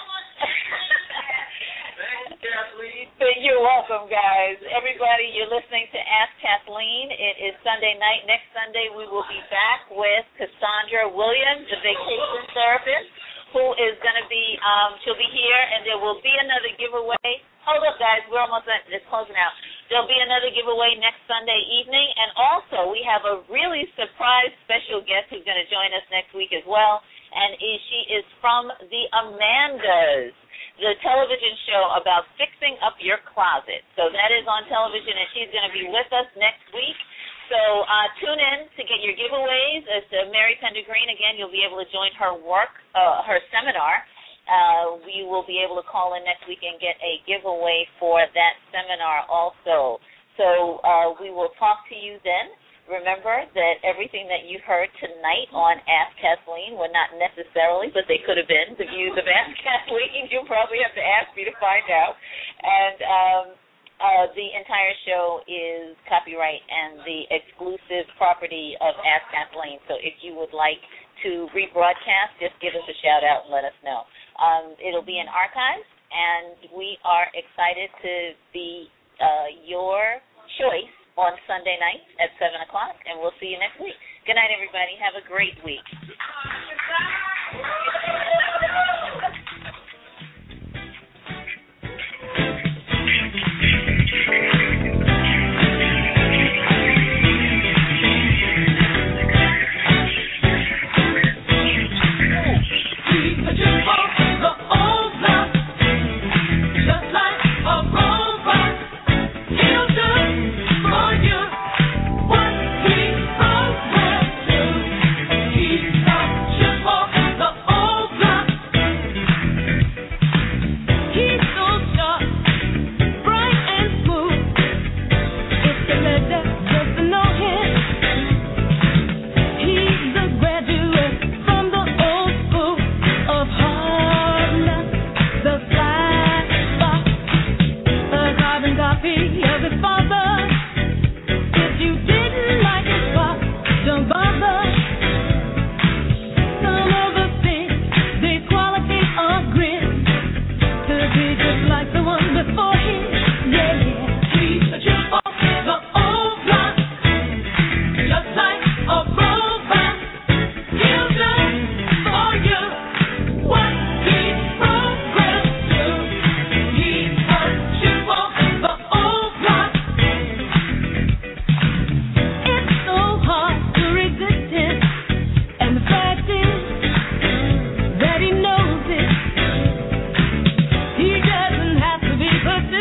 Thank you, Kathleen. You're welcome, guys. Everybody, you're listening to Ask Kathleen. It is Sunday night. Next Sunday, we will be back with Cassandra Williams, the vacation therapist, who is going to be, she'll be here, and there will be another giveaway. Hold up, guys. We're almost at, it's closing out. There'll be another giveaway next Sunday evening, and also we have a really surprise special guest who's going to join us next week as well, and she is from the Amandas, the television show about fixing up your closet. So that is on television, and she's going to be with us next week. So tune in to get your giveaways. As Mary Pendergreen, again, you'll be able to join her her seminar. We will be able to call in next week and get a giveaway for that seminar also. So we will talk to you then. Remember that everything that you heard tonight on Ask Kathleen were not necessarily, but they could have been the views of Ask Kathleen. You'll probably have to ask me to find out. And the entire show is copyright and the exclusive property of Ask Kathleen. So if you would like to rebroadcast, just give us a shout-out and let us know. It'll be in archives, and we are excited to be your choice on Sunday night at 7 o'clock, and we'll see you next week. Good night, everybody. Have a great week. He doesn't have to be put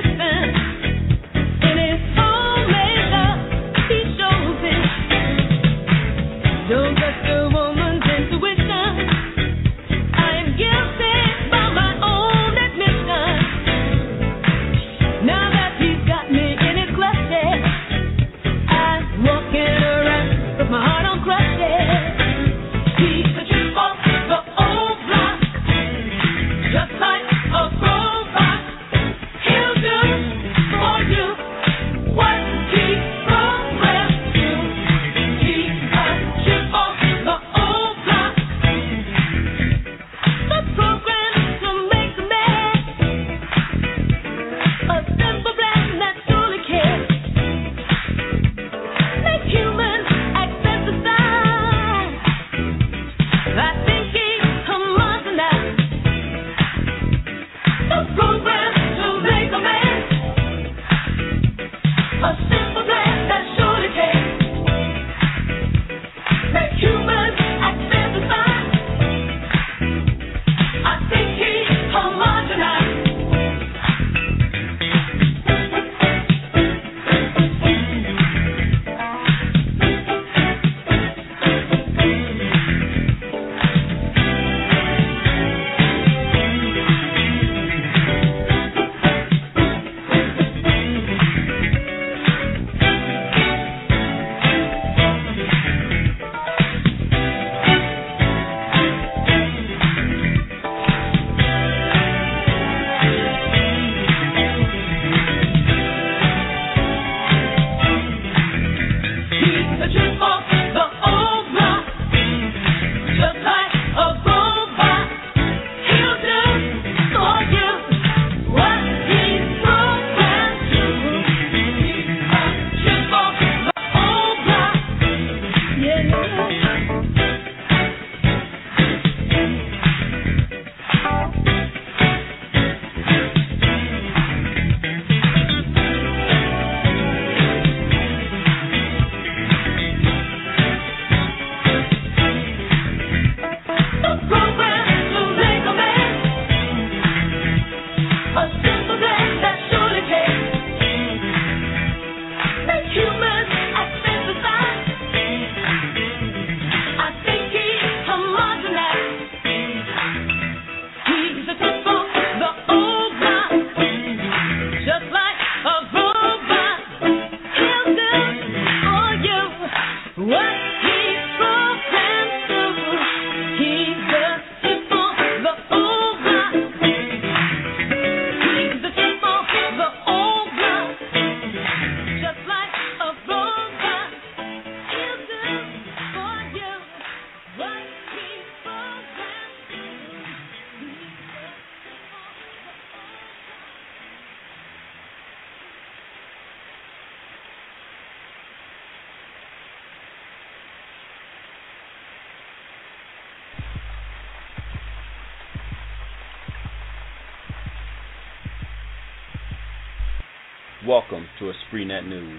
Welcome to EspritNet News.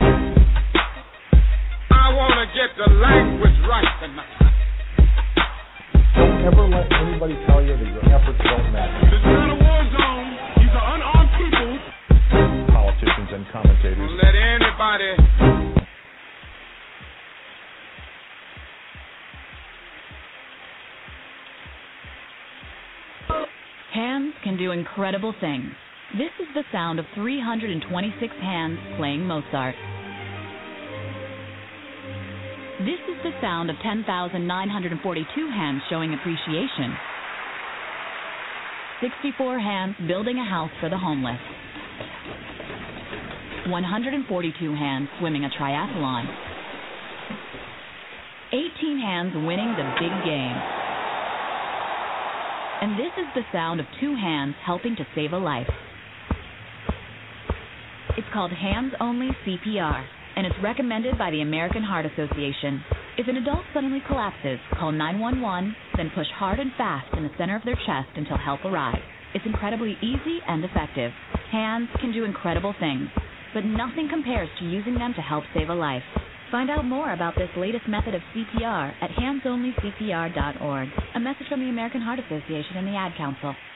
I want to get the language right tonight. Don't ever let anybody tell you that your efforts don't matter. This is not a war zone. These are unarmed people. Politicians and commentators. Don't let anybody. Hands can do incredible things. This is the sound of 326 hands playing Mozart. This is the sound of 10,942 hands showing appreciation. 64 hands building a house for the homeless. 142 hands swimming a triathlon. 18 hands winning the big game. And this is the sound of 2 hands helping to save a life. It's called hands-only CPR, and it's recommended by the American Heart Association. If an adult suddenly collapses, call 911, then push hard and fast in the center of their chest until help arrives. It's incredibly easy and effective. Hands can do incredible things, but nothing compares to using them to help save a life. Find out more about this latest method of CPR at handsonlycpr.org. A message from the American Heart Association and the Ad Council.